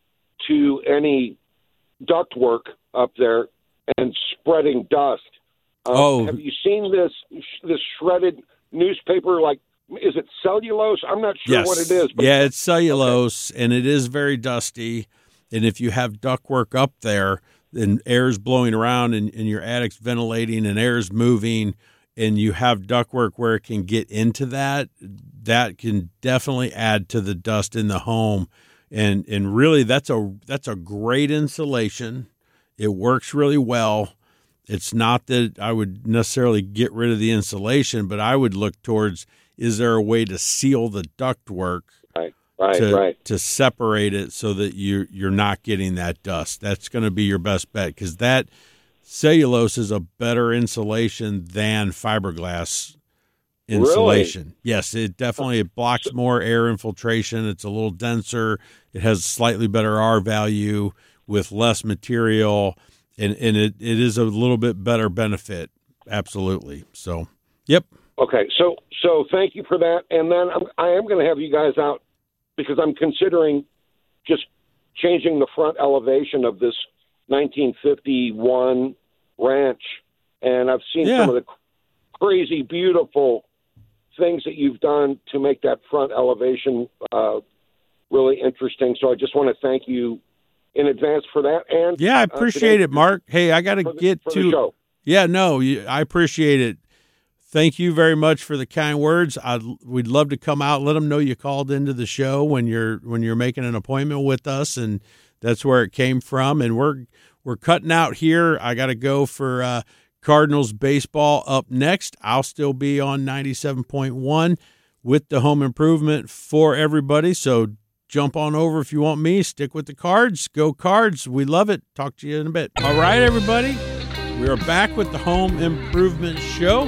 to any ductwork up there and spreading dust. Um, oh, have you seen this this shredded newspaper? Like, is it cellulose? I'm not sure yes. what it is. But yeah, it's cellulose, okay. And it is very dusty. And if you have ductwork up there, and air's blowing around, and, and your attic's ventilating, and air's moving, and you have ductwork where it can get into that, that can definitely add to the dust in the home. And and really, that's a that's a great insulation. It works really well. It's not that I would necessarily get rid of the insulation, but I would look towards, is there a way to seal the ductwork right, right, to, right. to separate it so that you, you're not getting that dust? That's going to be your best bet, because that cellulose is a better insulation than fiberglass insulation. Really? Yes, it definitely it blocks more air infiltration. It's a little denser. It has slightly better R value with less material. And and it, it is a little bit better benefit, absolutely. So, yep. Okay, so so thank you for that. And then I'm, I am going to have you guys out because I'm considering just changing the front elevation of this nineteen fifty-one ranch. And I've seen yeah. some of the crazy, beautiful things that you've done to make that front elevation uh, really interesting. So I just want to thank you in advance for that. And yeah, I appreciate uh, it, Mark. Hey, I got to get for to the show. Yeah, no, you, I appreciate it. Thank you very much for the kind words. I'd, we'd love to come out, let them know you called into the show when you're when you're making an appointment with us, and that's where it came from. And we're we're cutting out here. I got to go for uh, Cardinals baseball up next. I'll still be on ninety-seven point one with the home improvement for everybody. So jump on over if you want me. Stick with the Cards. Go Cards. We love it. Talk to you in a bit. All right, everybody. We are back with the Home Improvement Show.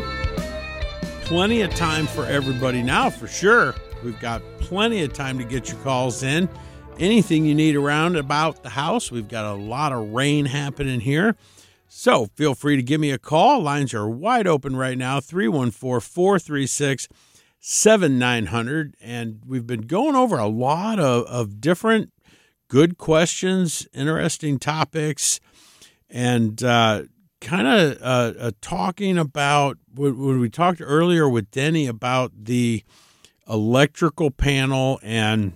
Plenty of time for everybody now, for sure. We've got plenty of time to get your calls in. Anything you need around about the house. We've got a lot of rain happening here. So feel free to give me a call. Lines are wide open right now, three one four, four three six, seven nine zero zero. And we've been going over a lot of, of different good questions, interesting topics, and uh, kind of uh, uh, talking about when, when we talked earlier with Denny about the electrical panel and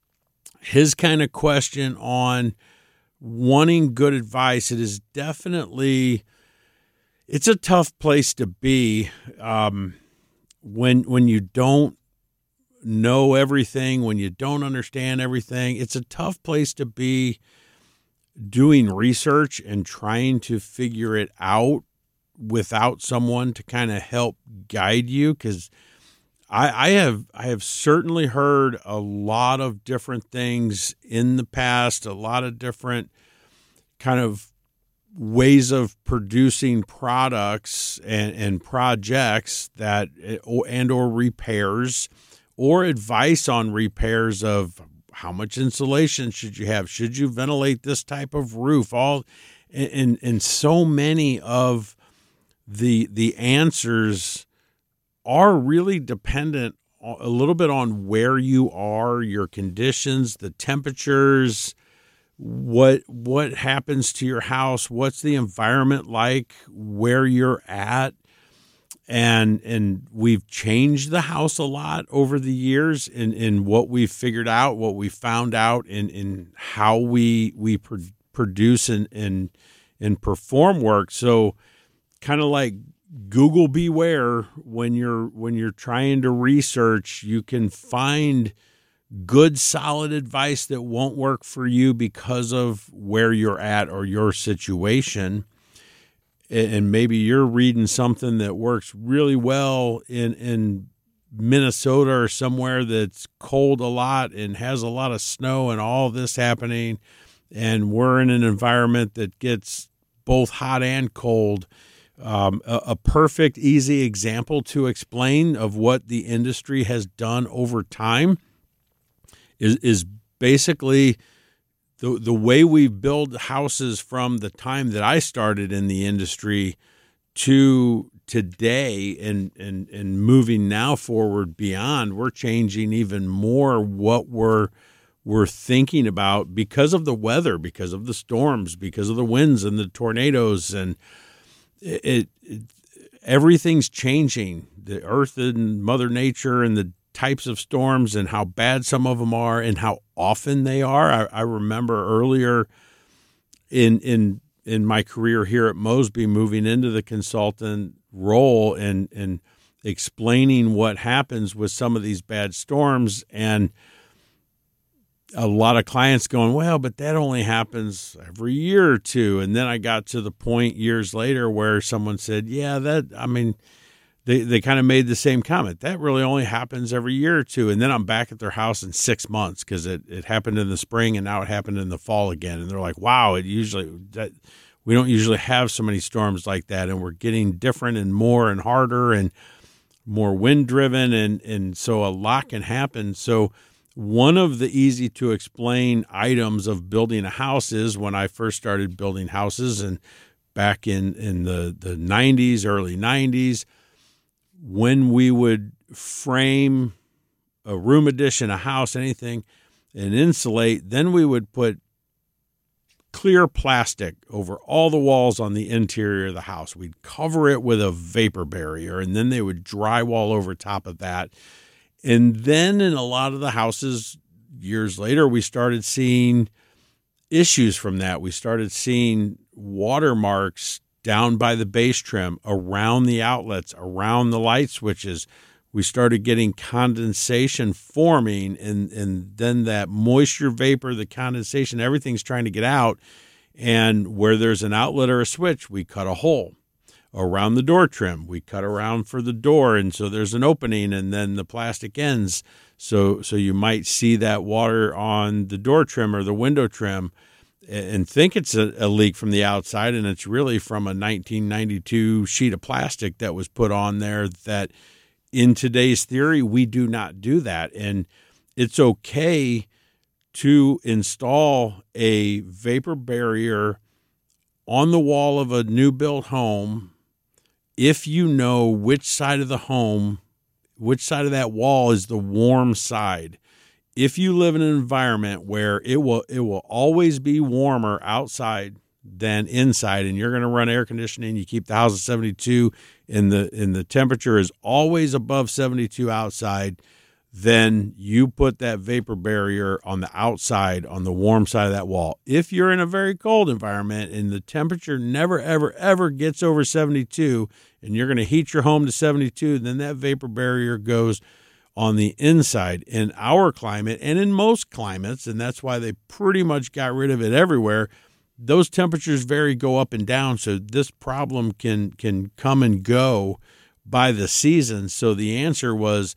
his kind of question on wanting good advice. It is definitely, it's a tough place to be um, when when you don't know everything, when you don't understand everything. It's a tough place to be doing research and trying to figure it out without someone to kind of help guide you, because I, I have I have certainly heard a lot of different things in the past, a lot of different kind of ways of producing products and, and projects that and or repairs or advice on repairs of how much insulation should you have? Should you ventilate this type of roof? All and and so many of the the answers are really dependent a little bit on where you are, your conditions, the temperatures, what what happens to your house, what's the environment like where you're at. And and we've changed the house a lot over the years in, in what we've figured out, what we found out, in, in how we we pr- produce and, and and perform work. So kind of like Google beware when you're when you're trying to research, you can find good, solid advice that won't work for you because of where you're at or your situation. And maybe you're reading something that works really well in, in Minnesota or somewhere that's cold a lot and has a lot of snow and all this happening. And we're in an environment that gets both hot and cold. Um, a, a perfect, easy example to explain of what the industry has done over time is, is basically The the way we build houses from the time that I started in the industry to today and, and, and moving now forward beyond, we're changing even more what we're we're thinking about because of the weather, because of the storms, because of the winds and the tornadoes, and it, it everything's changing. The earth and Mother Nature and the types of storms and how bad some of them are and how often they are. I, I remember earlier in in in my career here at Mosby, moving into the consultant role and and explaining what happens with some of these bad storms, and a lot of clients going, well, but that only happens every year or two. And then I got to the point years later where someone said, yeah, that, I mean, they, they kind of made the same comment. That really only happens every year or two. And then I'm back at their house in six months because it, it happened in the spring and now it happened in the fall again. And they're like, wow, it usually, that we don't usually have so many storms like that. And we're getting different and more and harder and more wind driven. And, and so a lot can happen. So one of the easy to explain items of building a house is when I first started building houses and back in, in the, the nineties, early nineties, when we would frame a room addition, a house, anything, and insulate, then we would put clear plastic over all the walls on the interior of the house. We'd cover it with a vapor barrier, and then they would drywall over top of that. And then in a lot of the houses years later, we started seeing issues from that. We started seeing watermarks down by the base trim, around the outlets, around the light switches. We started getting condensation forming, and, and then that moisture vapor, the condensation, everything's trying to get out. And where there's an outlet or a switch, we cut a hole. Around the door trim, we cut around for the door, and so there's an opening, and then the plastic ends. So so you might see that water on the door trim or the window trim and think it's a, a leak from the outside, and it's really from a nineteen ninety-two sheet of plastic that was put on there that in today's theory, we do not do that. And it's okay to install a vapor barrier on the wall of a new built home if you know which side of the home, which side of that wall is the warm side. If you live in an environment where it will it will always be warmer outside than inside, and you're going to run air conditioning, you keep the house at seventy-two, and the and the temperature is always above seventy-two outside, then you put that vapor barrier on the outside, on the warm side of that wall. If you're in a very cold environment and the temperature never, ever, ever gets over seventy-two, and you're going to heat your home to seventy-two, then that vapor barrier goes on the inside. In our climate and in most climates, and that's why they pretty much got rid of it everywhere, those temperatures vary, go up and down, so this problem can can come and go by the season. So the answer was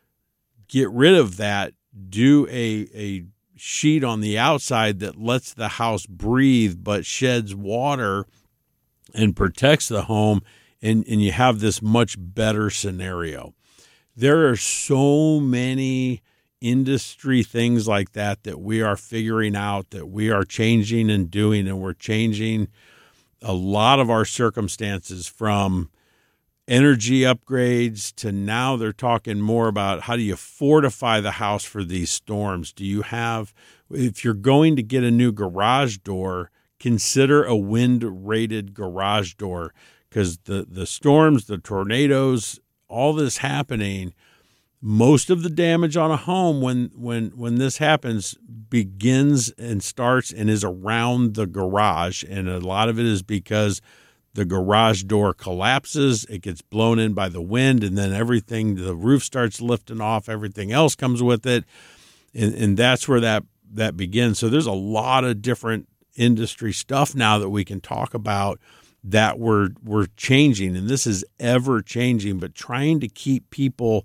get rid of that, do a a sheet on the outside that lets the house breathe but sheds water and protects the home, and, and you have this much better scenario. There are so many industry things like that that we are figuring out, that we are changing and doing, and we're changing a lot of our circumstances from energy upgrades to now they're talking more about how do you fortify the house for these storms. Do you have, if you're going to get a new garage door, consider a wind-rated garage door, because the, the storms, the tornadoes, all this happening, most of the damage on a home when when when this happens begins and starts and is around the garage, and a lot of it is because the garage door collapses, it gets blown in by the wind, and then everything, the roof starts lifting off, everything else comes with it, and, and that's where that that begins. So there's a lot of different industry stuff now that we can talk about that we're we're changing, and this is ever changing, but trying to keep people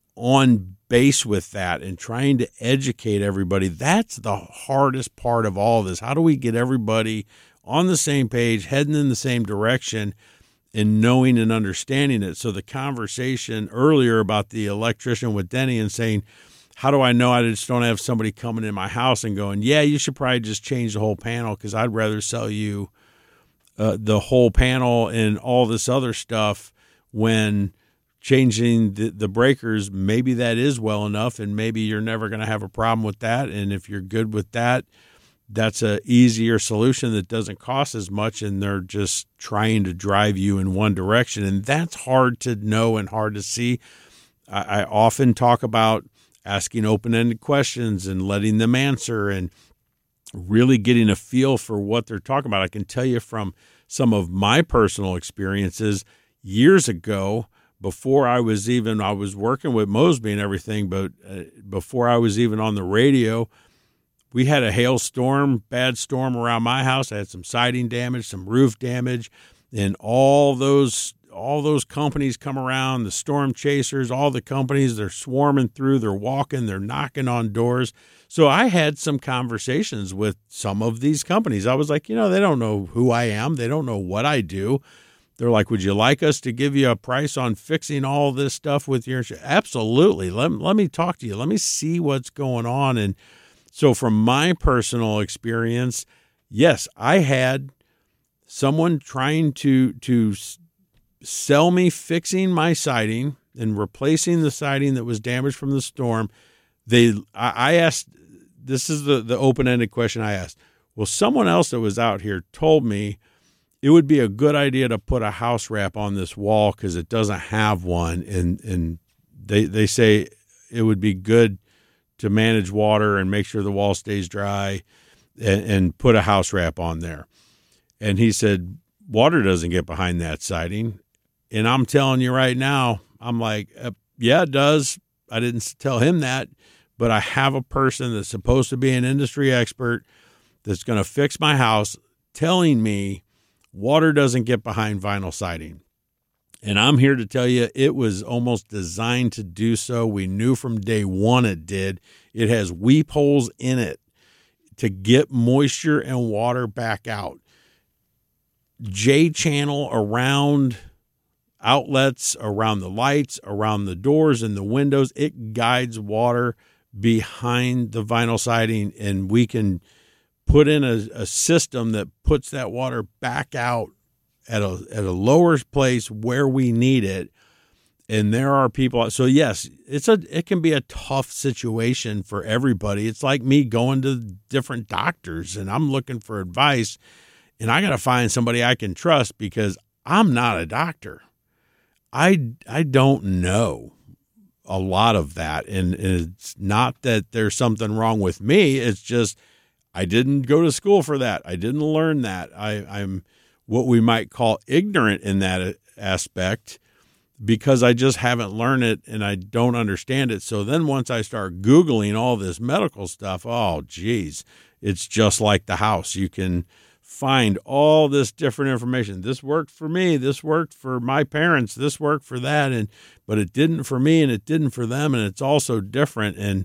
on base with that and trying to educate everybody, that's the hardest part of all this. How do we get everybody on the same page, heading in the same direction, and knowing and understanding it? So the conversation earlier about the electrician with Denny and saying, how do I know I just don't have somebody coming in my house and going, yeah, you should probably just change the whole panel because I'd rather sell you uh, the whole panel and all this other stuff, when changing the, the breakers, maybe that is well enough, and maybe you're never going to have a problem with that. And if you're good with that, that's a easier solution that doesn't cost as much, and they're just trying to drive you in one direction. And that's hard to know and hard to see. I, I often talk about asking open-ended questions and letting them answer and really getting a feel for what they're talking about. I can tell you from some of my personal experiences years ago, before I was even, I was working with Mosby and everything, but uh, before I was even on the radio, we had a hailstorm, bad storm around my house. I had some siding damage, some roof damage, and all those all those companies come around, the storm chasers, all the companies, they're swarming through, they're walking, they're knocking on doors. So I had some conversations with some of these companies. I was like, you know, they don't know who I am. They don't know what I do. They're like, would you like us to give you a price on fixing all this stuff with your insurance? Absolutely. Let, let me talk to you. Let me see what's going on. And so from my personal experience, yes, I had someone trying to to sell me fixing my siding and replacing the siding that was damaged from the storm. They, I, I asked, this is the, the open-ended question I asked. Well, someone else that was out here told me it would be a good idea to put a house wrap on this wall because it doesn't have one. And, and they, they say it would be good to manage water and make sure the wall stays dry and, and put a house wrap on there. And he said, water doesn't get behind that siding. And I'm telling you right now, I'm like, uh, yeah, it does. I didn't tell him that, but I have a person that's supposed to be an industry expert that's going to fix my house telling me water doesn't get behind vinyl siding. And I'm here to tell you it was almost designed to do so. We knew from day one it did. It has weep holes in it to get moisture and water back out. J-channel around outlets, around the lights, around the doors and the windows. It guides water behind the vinyl siding, and we can put in a, a system that puts that water back out at a at a lower place where we need it. And there are people. So yes, it's a it can be a tough situation for everybody. It's like me going to different doctors and I'm looking for advice, and I got to find somebody I can trust because I'm not a doctor. I I don't know a lot of that, and it's not that there's something wrong with me. It's just I didn't go to school for that. I didn't learn that. I, I'm what we might call ignorant in that aspect because I just haven't learned it and I don't understand it. So then once I start Googling all this medical stuff, oh, geez, it's just like the house. You can find all this different information. This worked for me. This worked for my parents. This worked for that. And but it didn't for me and it didn't for them. And it's also different. And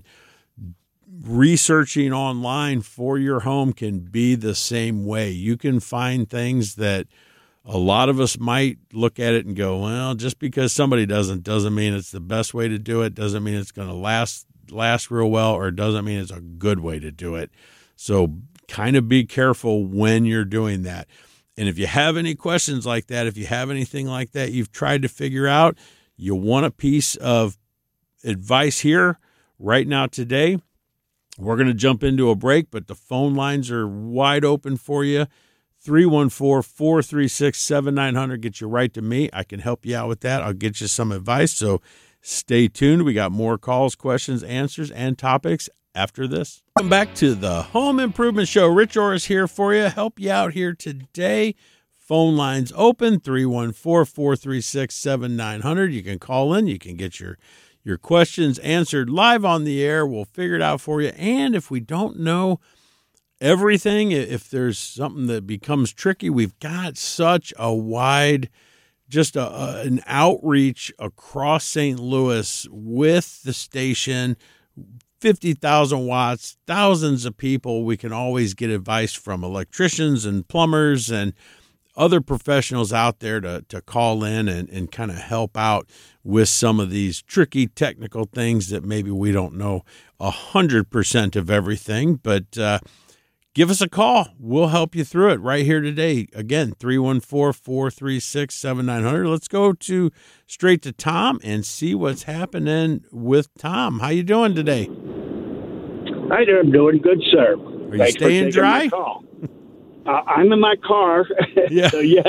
researching online for your home can be the same way. You can find things that a lot of us might look at it and go, well, just because somebody doesn't, doesn't mean it's the best way to do it. Doesn't mean it's going to last, last real well, or doesn't mean it's a good way to do it. So kind of be careful when you're doing that. And if you have any questions like that, if you have anything like that you've tried to figure out, you want a piece of advice here right now today, we're going to jump into a break, but the phone lines are wide open for you. three one four, four three six, seven nine zero zero. Get you right to me. I can help you out with that. I'll get you some advice. So stay tuned. We got more calls, questions, answers, and topics after this. Welcome back to the Home Improvement Show. Rich Orris here for you. Help you out here today. Phone lines open, three one four, four three six, seven nine zero zero. You can call in. You can get your Your questions answered live on the air. We'll figure it out for you. And if we don't know everything, if there's something that becomes tricky, we've got such a wide, just a, a, an outreach across Saint Louis with the station, fifty thousand watts, thousands of people. We can always get advice from electricians and plumbers and other professionals out there to, to call in and, and kind of help out with some of these tricky technical things that maybe we don't know a hundred percent of everything, but uh, give us a call. We'll help you through it right here today. Again, three one four, four three six, seven nine zero zero. Let's go to straight to Tom and see what's happening with Tom. How you doing today? Hi there. I'm doing good, sir. Are you staying dry? Uh, I'm in my car. Yeah. So, yes.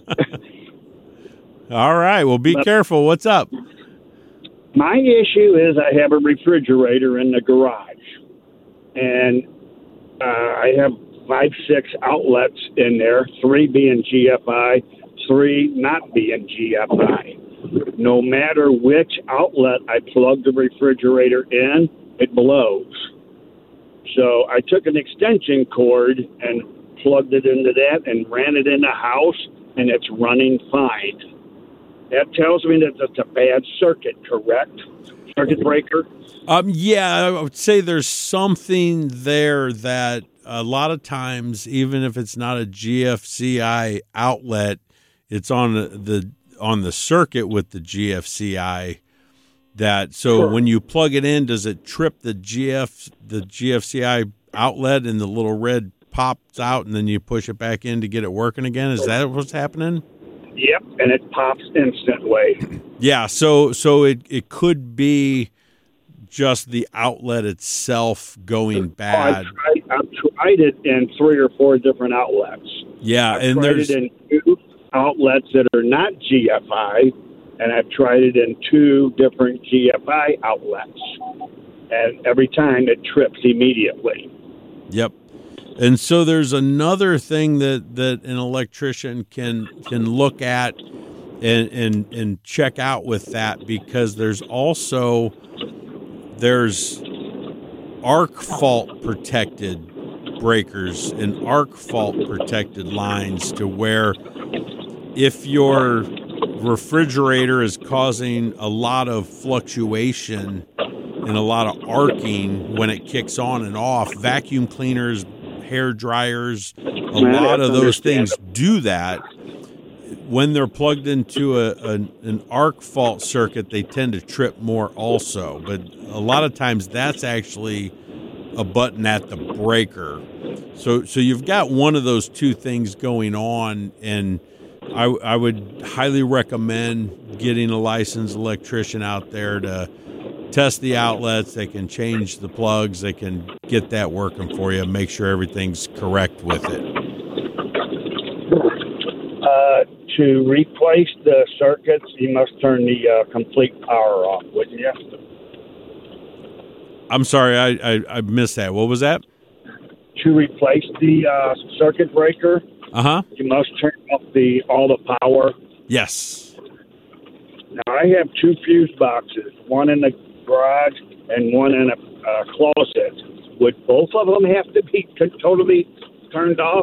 All right. Well, be but, careful. What's up? My issue is I have a refrigerator in the garage, and uh, I have five, six outlets in there, three being G F I, three not being G F I. No matter which outlet I plug the refrigerator in, it blows. So I took an extension cord and plugged it into that and ran it in the house, and it's running fine. That tells me that it's a bad circuit, correct? Circuit breaker? Um, yeah, I would say there's something there that a lot of times, even if it's not a G F C I outlet, it's on the, the on the circuit with the G F C I. That so sure. When you plug it in, does it trip the G F the G F C I outlet and the little red pops out, and then you push it back in to get it working again? Is that what's happening? Yep, and it pops instantly. Yeah, so so it, it could be just the outlet itself going bad. Oh, I've, tried, I've tried it in three or four different outlets. Yeah, I've and tried there's it in two outlets that are not G F I, and I've tried it in two different G F I outlets. And every time it trips immediately. Yep. And so there's another thing that, that an electrician can can look at and, and and check out with that, because there's also there's arc fault protected breakers and arc fault protected lines, to where if your refrigerator is causing a lot of fluctuation and a lot of arcing when it kicks on and off, vacuum cleaners, hair dryers, a lot of those things do that. When they're plugged into a, a an arc fault circuit, they tend to trip more also. But a lot of times that's actually a button at the breaker. So so you've got one of those two things going on, and I, I would highly recommend getting a licensed electrician out there to test the outlets. They can change the plugs. They can get that working for you and make sure everything's correct with it. Uh, to replace the circuits, you must turn the uh, complete power off, wouldn't you? I'm sorry, I, I, I missed that. What was that? To replace the uh, circuit breaker, uh-huh, you must turn off the all the power. Yes. Now, I have two fuse boxes, one in the garage and one in a uh, closet. Would both of them have to be totally turned off?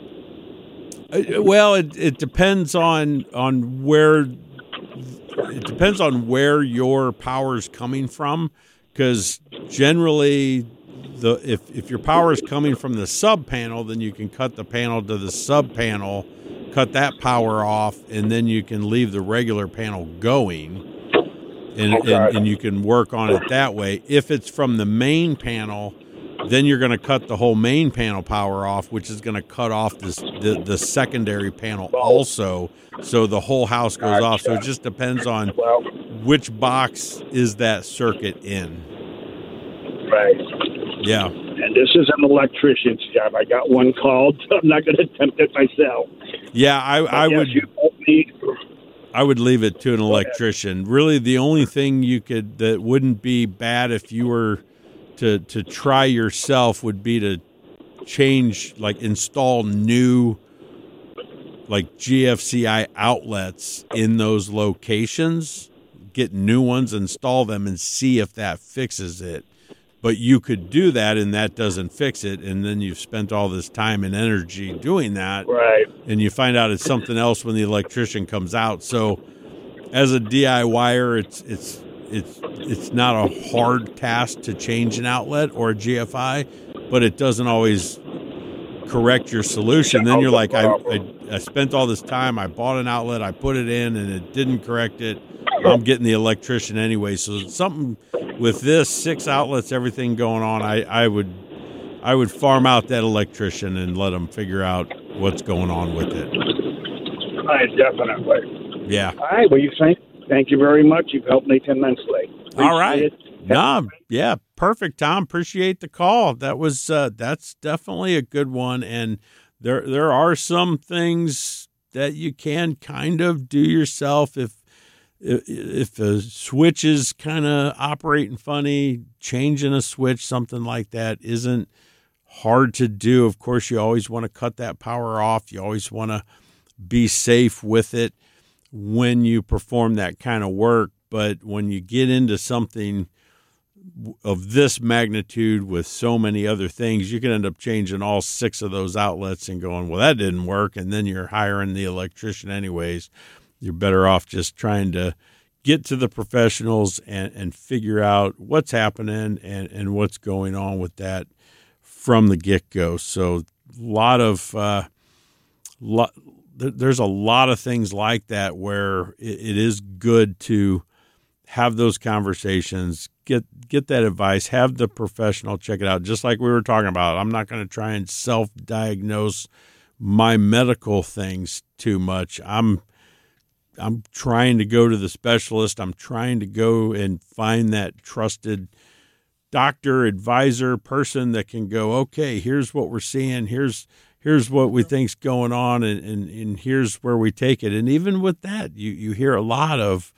Uh, well, it, it depends on on where it depends on where your power is coming from, because generally, the if if your power is coming from the sub panel, then you can cut the panel to the sub panel, cut that power off, and then you can leave the regular panel going, and, okay. and, and you can work on it that way. If it's from the main panel, then you're going to cut the whole main panel power off, which is going to cut off this the, the secondary panel also, so the whole house goes off. So it just depends on which box is that circuit in. Right. Yeah. And this is an electrician's job. I got one called, so I'm not going to attempt it myself. Yeah, I, I yes, would. You need, I would leave it to an electrician. Really, the only thing you could that wouldn't be bad if you were to to try yourself would be to change, like install new, like G F C I outlets in those locations. Get new ones, install them, and see if that fixes it. But you could do that, and that doesn't fix it, and then you've spent all this time and energy doing that, right? And you find out it's something else when the electrician comes out. So, as a DIYer, it's it's it's it's not a hard task to change an outlet or a G F I, but it doesn't always correct your solution. Then you're like, I, I I spent all this time, I bought an outlet, I put it in, and it didn't correct it. I'm getting the electrician anyway. So something with this, six outlets, everything going on, I, I would I would farm out that electrician and let them figure out what's going on with it. Right, definitely. Yeah. All right. Well, you thank thank you very much. You've helped me immensely. Appreciate All right. it. No, yeah, perfect, Tom. Appreciate the call. That was uh, that's definitely a good one, and there there are some things that you can kind of do yourself if if, if the switch is kind of operating funny. Changing a switch, something like that, isn't hard to do. Of course, you always want to cut that power off. You always want to be safe with it when you perform that kind of work. But when you get into something of this magnitude with so many other things, you can end up changing all six of those outlets and going, well, that didn't work. And then you're hiring the electrician anyways. You're better off just trying to get to the professionals and, and figure out what's happening and, and what's going on with that from the get-go. So a lot of uh, lot, there's a lot of things like that where it, it is good to have those conversations, get get that advice, have the professional check it out. Just like we were talking about, I'm not going to try and self-diagnose my medical things too much. I'm I'm trying to go to the specialist. I'm trying to go and find that trusted doctor, advisor, person that can go, okay, here's what we're seeing. Here's here's what we think's going on, and, and, and here's where we take it. And even with that, you, you hear a lot of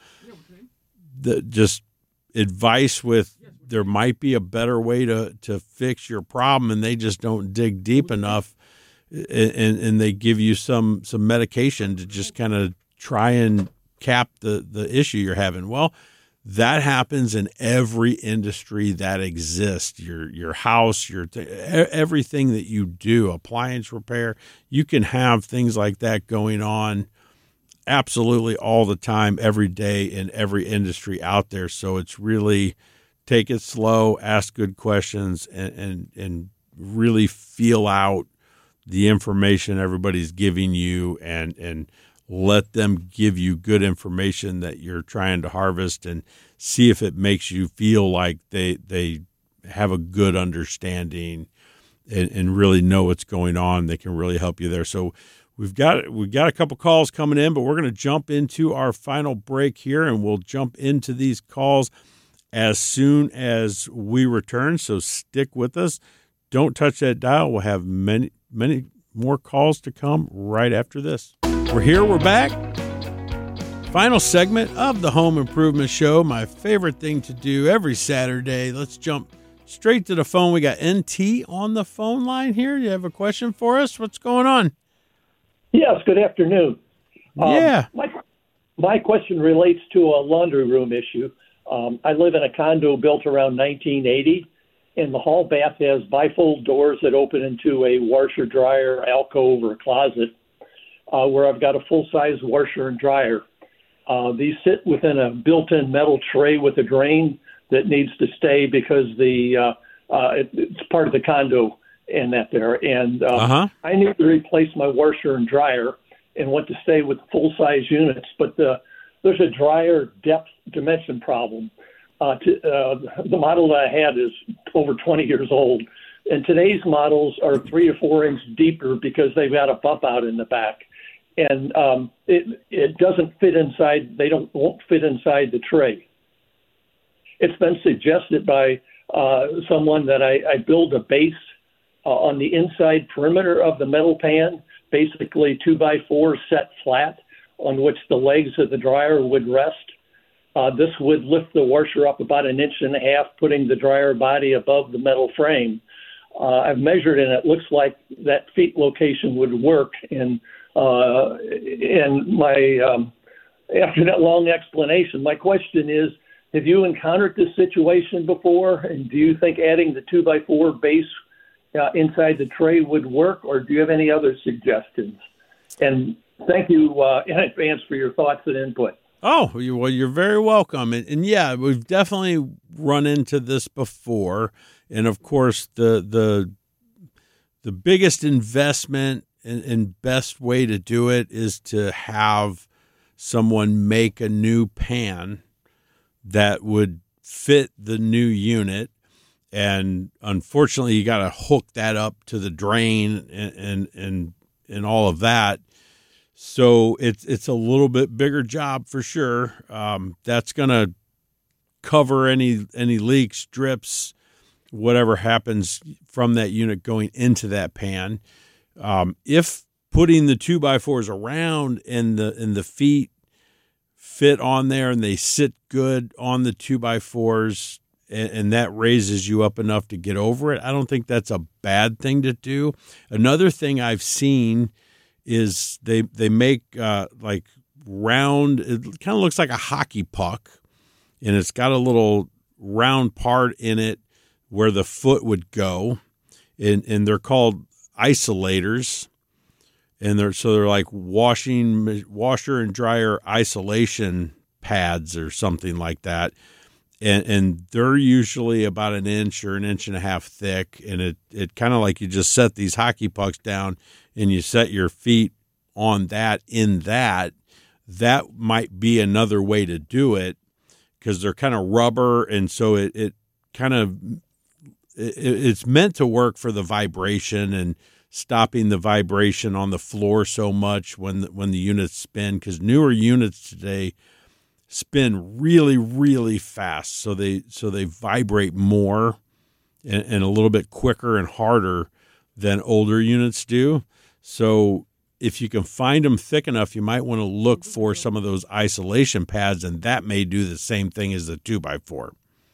the just advice with there might be a better way to, to fix your problem, and they just don't dig deep enough, and, and they give you some, some medication to just kind of try and cap the, the issue you're having. Well, that happens in every industry that exists. Your your house, your th- everything that you do, appliance repair, you can have things like that going on absolutely all the time, every day in every industry out there. So it's really take it slow, ask good questions, and and, and really feel out the information everybody's giving you, and and let them give you good information that you're trying to harvest, and see if it makes you feel like they they have a good understanding and, and really know what's going on. They can really help you there. So we've got we've got a couple calls coming in, but we're going to jump into our final break here, and we'll jump into these calls as soon as we return. So stick with us. Don't touch that dial. We'll have many, many more calls to come right after this. We're here. We're back. Final segment of the Home Improvement Show. My favorite thing to do every Saturday. Let's jump straight to the phone. We got N T on the phone line here. You have a question for us? What's going on? Yes, good afternoon. Yeah. Um, my, my question relates to a laundry room issue. Um, I live in a condo built around nineteen eighty, and the hall bath has bifold doors that open into a washer, dryer, alcove, or closet, uh, where I've got a full-size washer and dryer. Uh, these sit within a built-in metal tray with a drain that needs to stay because the uh, uh, it, it's part of the condo in that there. And uh, uh-huh. I need to replace my washer and dryer and want to stay with full-size units, but the, there's a dryer depth dimension problem. Uh, to, uh, the model that I had is over twenty years old, and today's models are three or four inches deeper because they've got a bump out in the back. And um, it it doesn't fit inside. They don't won't fit inside the tray. It's been suggested by uh, someone that I, I build a base uh, on the inside perimeter of the metal pan, basically two by four set flat, on which the legs of the dryer would rest. Uh, this would lift the washer up about an inch and a half, putting the dryer body above the metal frame. Uh, I've measured, and it looks like that feet location would work. And Uh, and my um, after that long explanation, my question is: have you encountered this situation before? And do you think adding the two by four base uh, inside the tray would work, or do you have any other suggestions? And thank you uh, in advance for your thoughts and input. Oh, well, you're very welcome. And, and yeah, we've definitely run into this before. And of course, the the the biggest investment and, and best way to do it is to have someone make a new pan that would fit the new unit. and unfortunately, you got to hook that up to the drain and and and, and all of that. So it's it's a little bit bigger job for sure. Um, that's going to cover any any leaks, drips, whatever happens from that unit going into that pan. Um, if putting the two by fours around and the and the feet fit on there and they sit good on the two by fours, and, and that raises you up enough to get over it, I don't think that's a bad thing to do. Another thing I've seen is they they make uh, like round, it kind of looks like a hockey puck, and it's got a little round part in it where the foot would go, and, and they're called isolators, and they're so they're like washing washer and dryer isolation pads or something like that, and and they're usually about an inch or an inch and a half thick, and it it kind of like you just set these hockey pucks down and you set your feet on that in that. That might be another way to do it, because they're kind of rubber, and so it it kind of it, it's meant to work for the vibration and stopping the vibration on the floor so much when the, when the units spin, because newer units today spin really really fast, so they so they vibrate more and, and a little bit quicker and harder than older units do. So if you can find them thick enough, you might want to look for some of those isolation pads, and that may do the same thing as the two by four.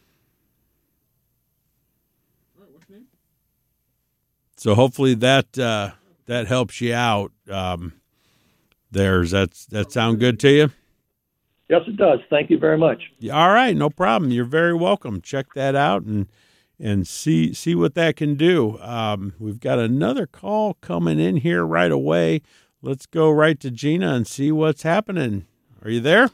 So hopefully that uh, that helps you out. Um, there's that's that sound good to you? Yes, it does. Thank you very much. All right, no problem. You're very welcome. Check that out and and see see what that can do. Um, we've got another call coming in here right away. Let's go right to Gina and see what's happening. Are you there?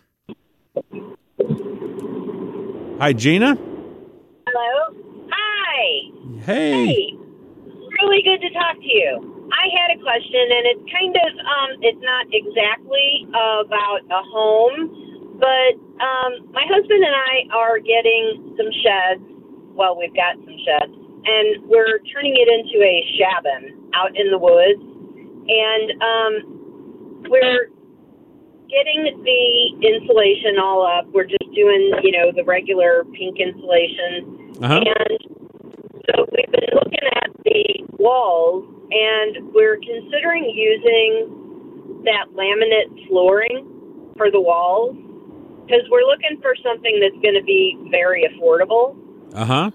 Hi, Gina. Hello. Hi. Hey. Hey. Really good to talk to you. I had a question, and it's kind of, um, it's not exactly about a home, but um, my husband and I are getting some sheds. Well, we've got some sheds, and we're turning it into a shabin out in the woods. And um, we're getting the insulation all up. We're just doing, you know, the regular pink insulation. Uh-huh. And so we've been looking at the walls, and we're considering using that laminate flooring for the walls, because we're looking for something that's going to be very affordable. Uh-huh.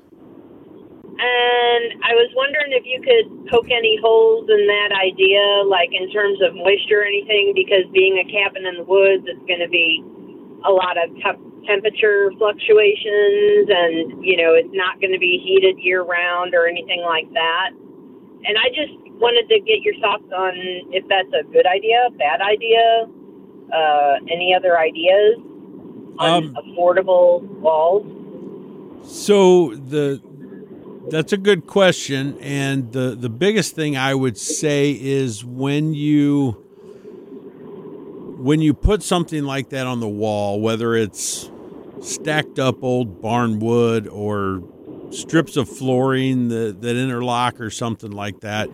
And I was wondering if you could poke any holes in that idea, like in terms of moisture or anything, because being a cabin in the woods, it's going to be a lot of t- temperature fluctuations, and, you know, it's not going to be heated year-round or anything like that. And I just wanted to get your thoughts on if that's a good idea, bad idea, uh, any other ideas on um, affordable walls. So the... That's a good question, and the, the biggest thing I would say is when you when you put something like that on the wall, whether it's stacked up old barn wood or strips of flooring that, that interlock or something like that,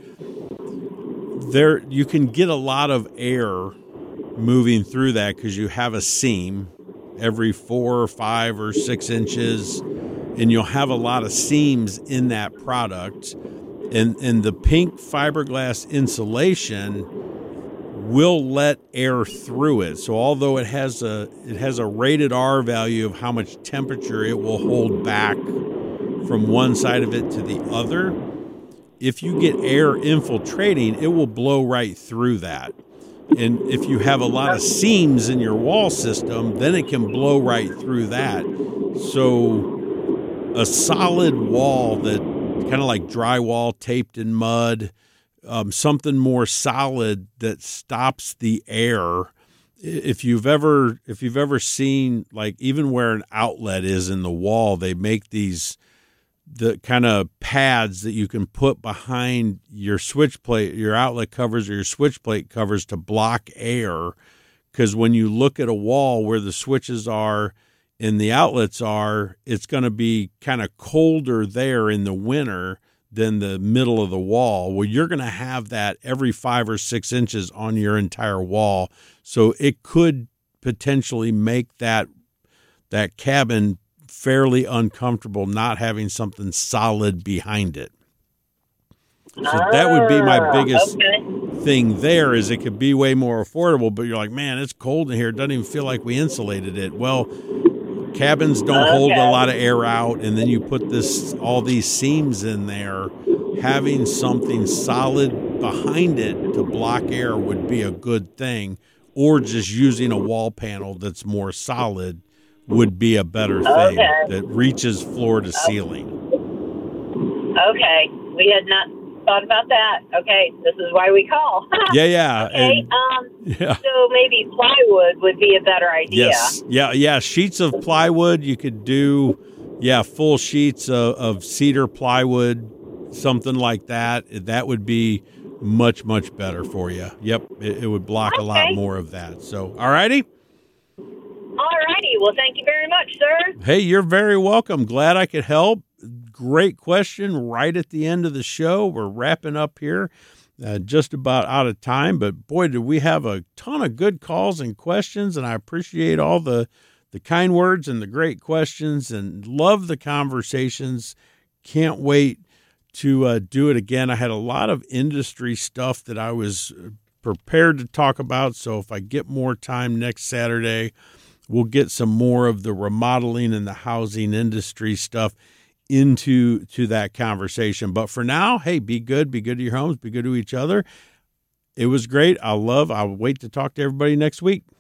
there you can get a lot of air moving through that because you have a seam every four or five or six inches. And you'll have a lot of seams in that product. And, and the pink fiberglass insulation will let air through it. So although it has a it has a rated R value of how much temperature it will hold back from one side of it to the other, if you get air infiltrating, it will blow right through that. And if you have a lot of seams in your wall system, then it can blow right through that. So a solid wall that kind of like drywall taped in mud, um, something more solid that stops the air. If you've ever, if you've ever seen, like, even where an outlet is in the wall, they make these the kind of pads that you can put behind your switch plate, your outlet covers or your switch plate covers to block air. Because when you look at a wall where the switches are and the outlets are, it's going to be kind of colder there in the winter than the middle of the wall. Well, you're going to have that every five or six inches on your entire wall. So it could potentially make that that cabin fairly uncomfortable not having something solid behind it. So that would be my biggest okay. thing there, is it could be way more affordable, but you're like, man, it's cold in here. It doesn't even feel like we insulated it. Well, cabins don't okay. hold a lot of air out, and then you put this all these seams in there. Having something solid behind it to block air would be a good thing, or just using a wall panel that's more solid would be a better thing okay. that reaches floor to ceiling. Okay. We had not thought about that. Okay. This is why we call. yeah, yeah. Okay. And, um, yeah. So maybe plywood would be a better idea. Yes. Yeah, yeah. Sheets of plywood. You could do, yeah, full sheets of, of cedar plywood, something like that. That would be much, much better for you. Yep. It, it would block okay. a lot more of that. So, all righty. All righty. Well, thank you very much, sir. Hey, you're very welcome. Glad I could help. Great question right at the end of the show. We're wrapping up here, uh, just about out of time. But, boy, did we have a ton of good calls and questions, and I appreciate all the, the kind words and the great questions and love the conversations. Can't wait to uh, do it again. I had a lot of industry stuff that I was prepared to talk about, so if I get more time next Saturday, we'll get some more of the remodeling and the housing industry stuff into to that conversation. But for now, hey, be good, be good to your homes, be good to each other. It was great. I love, I'll wait to talk to everybody next week.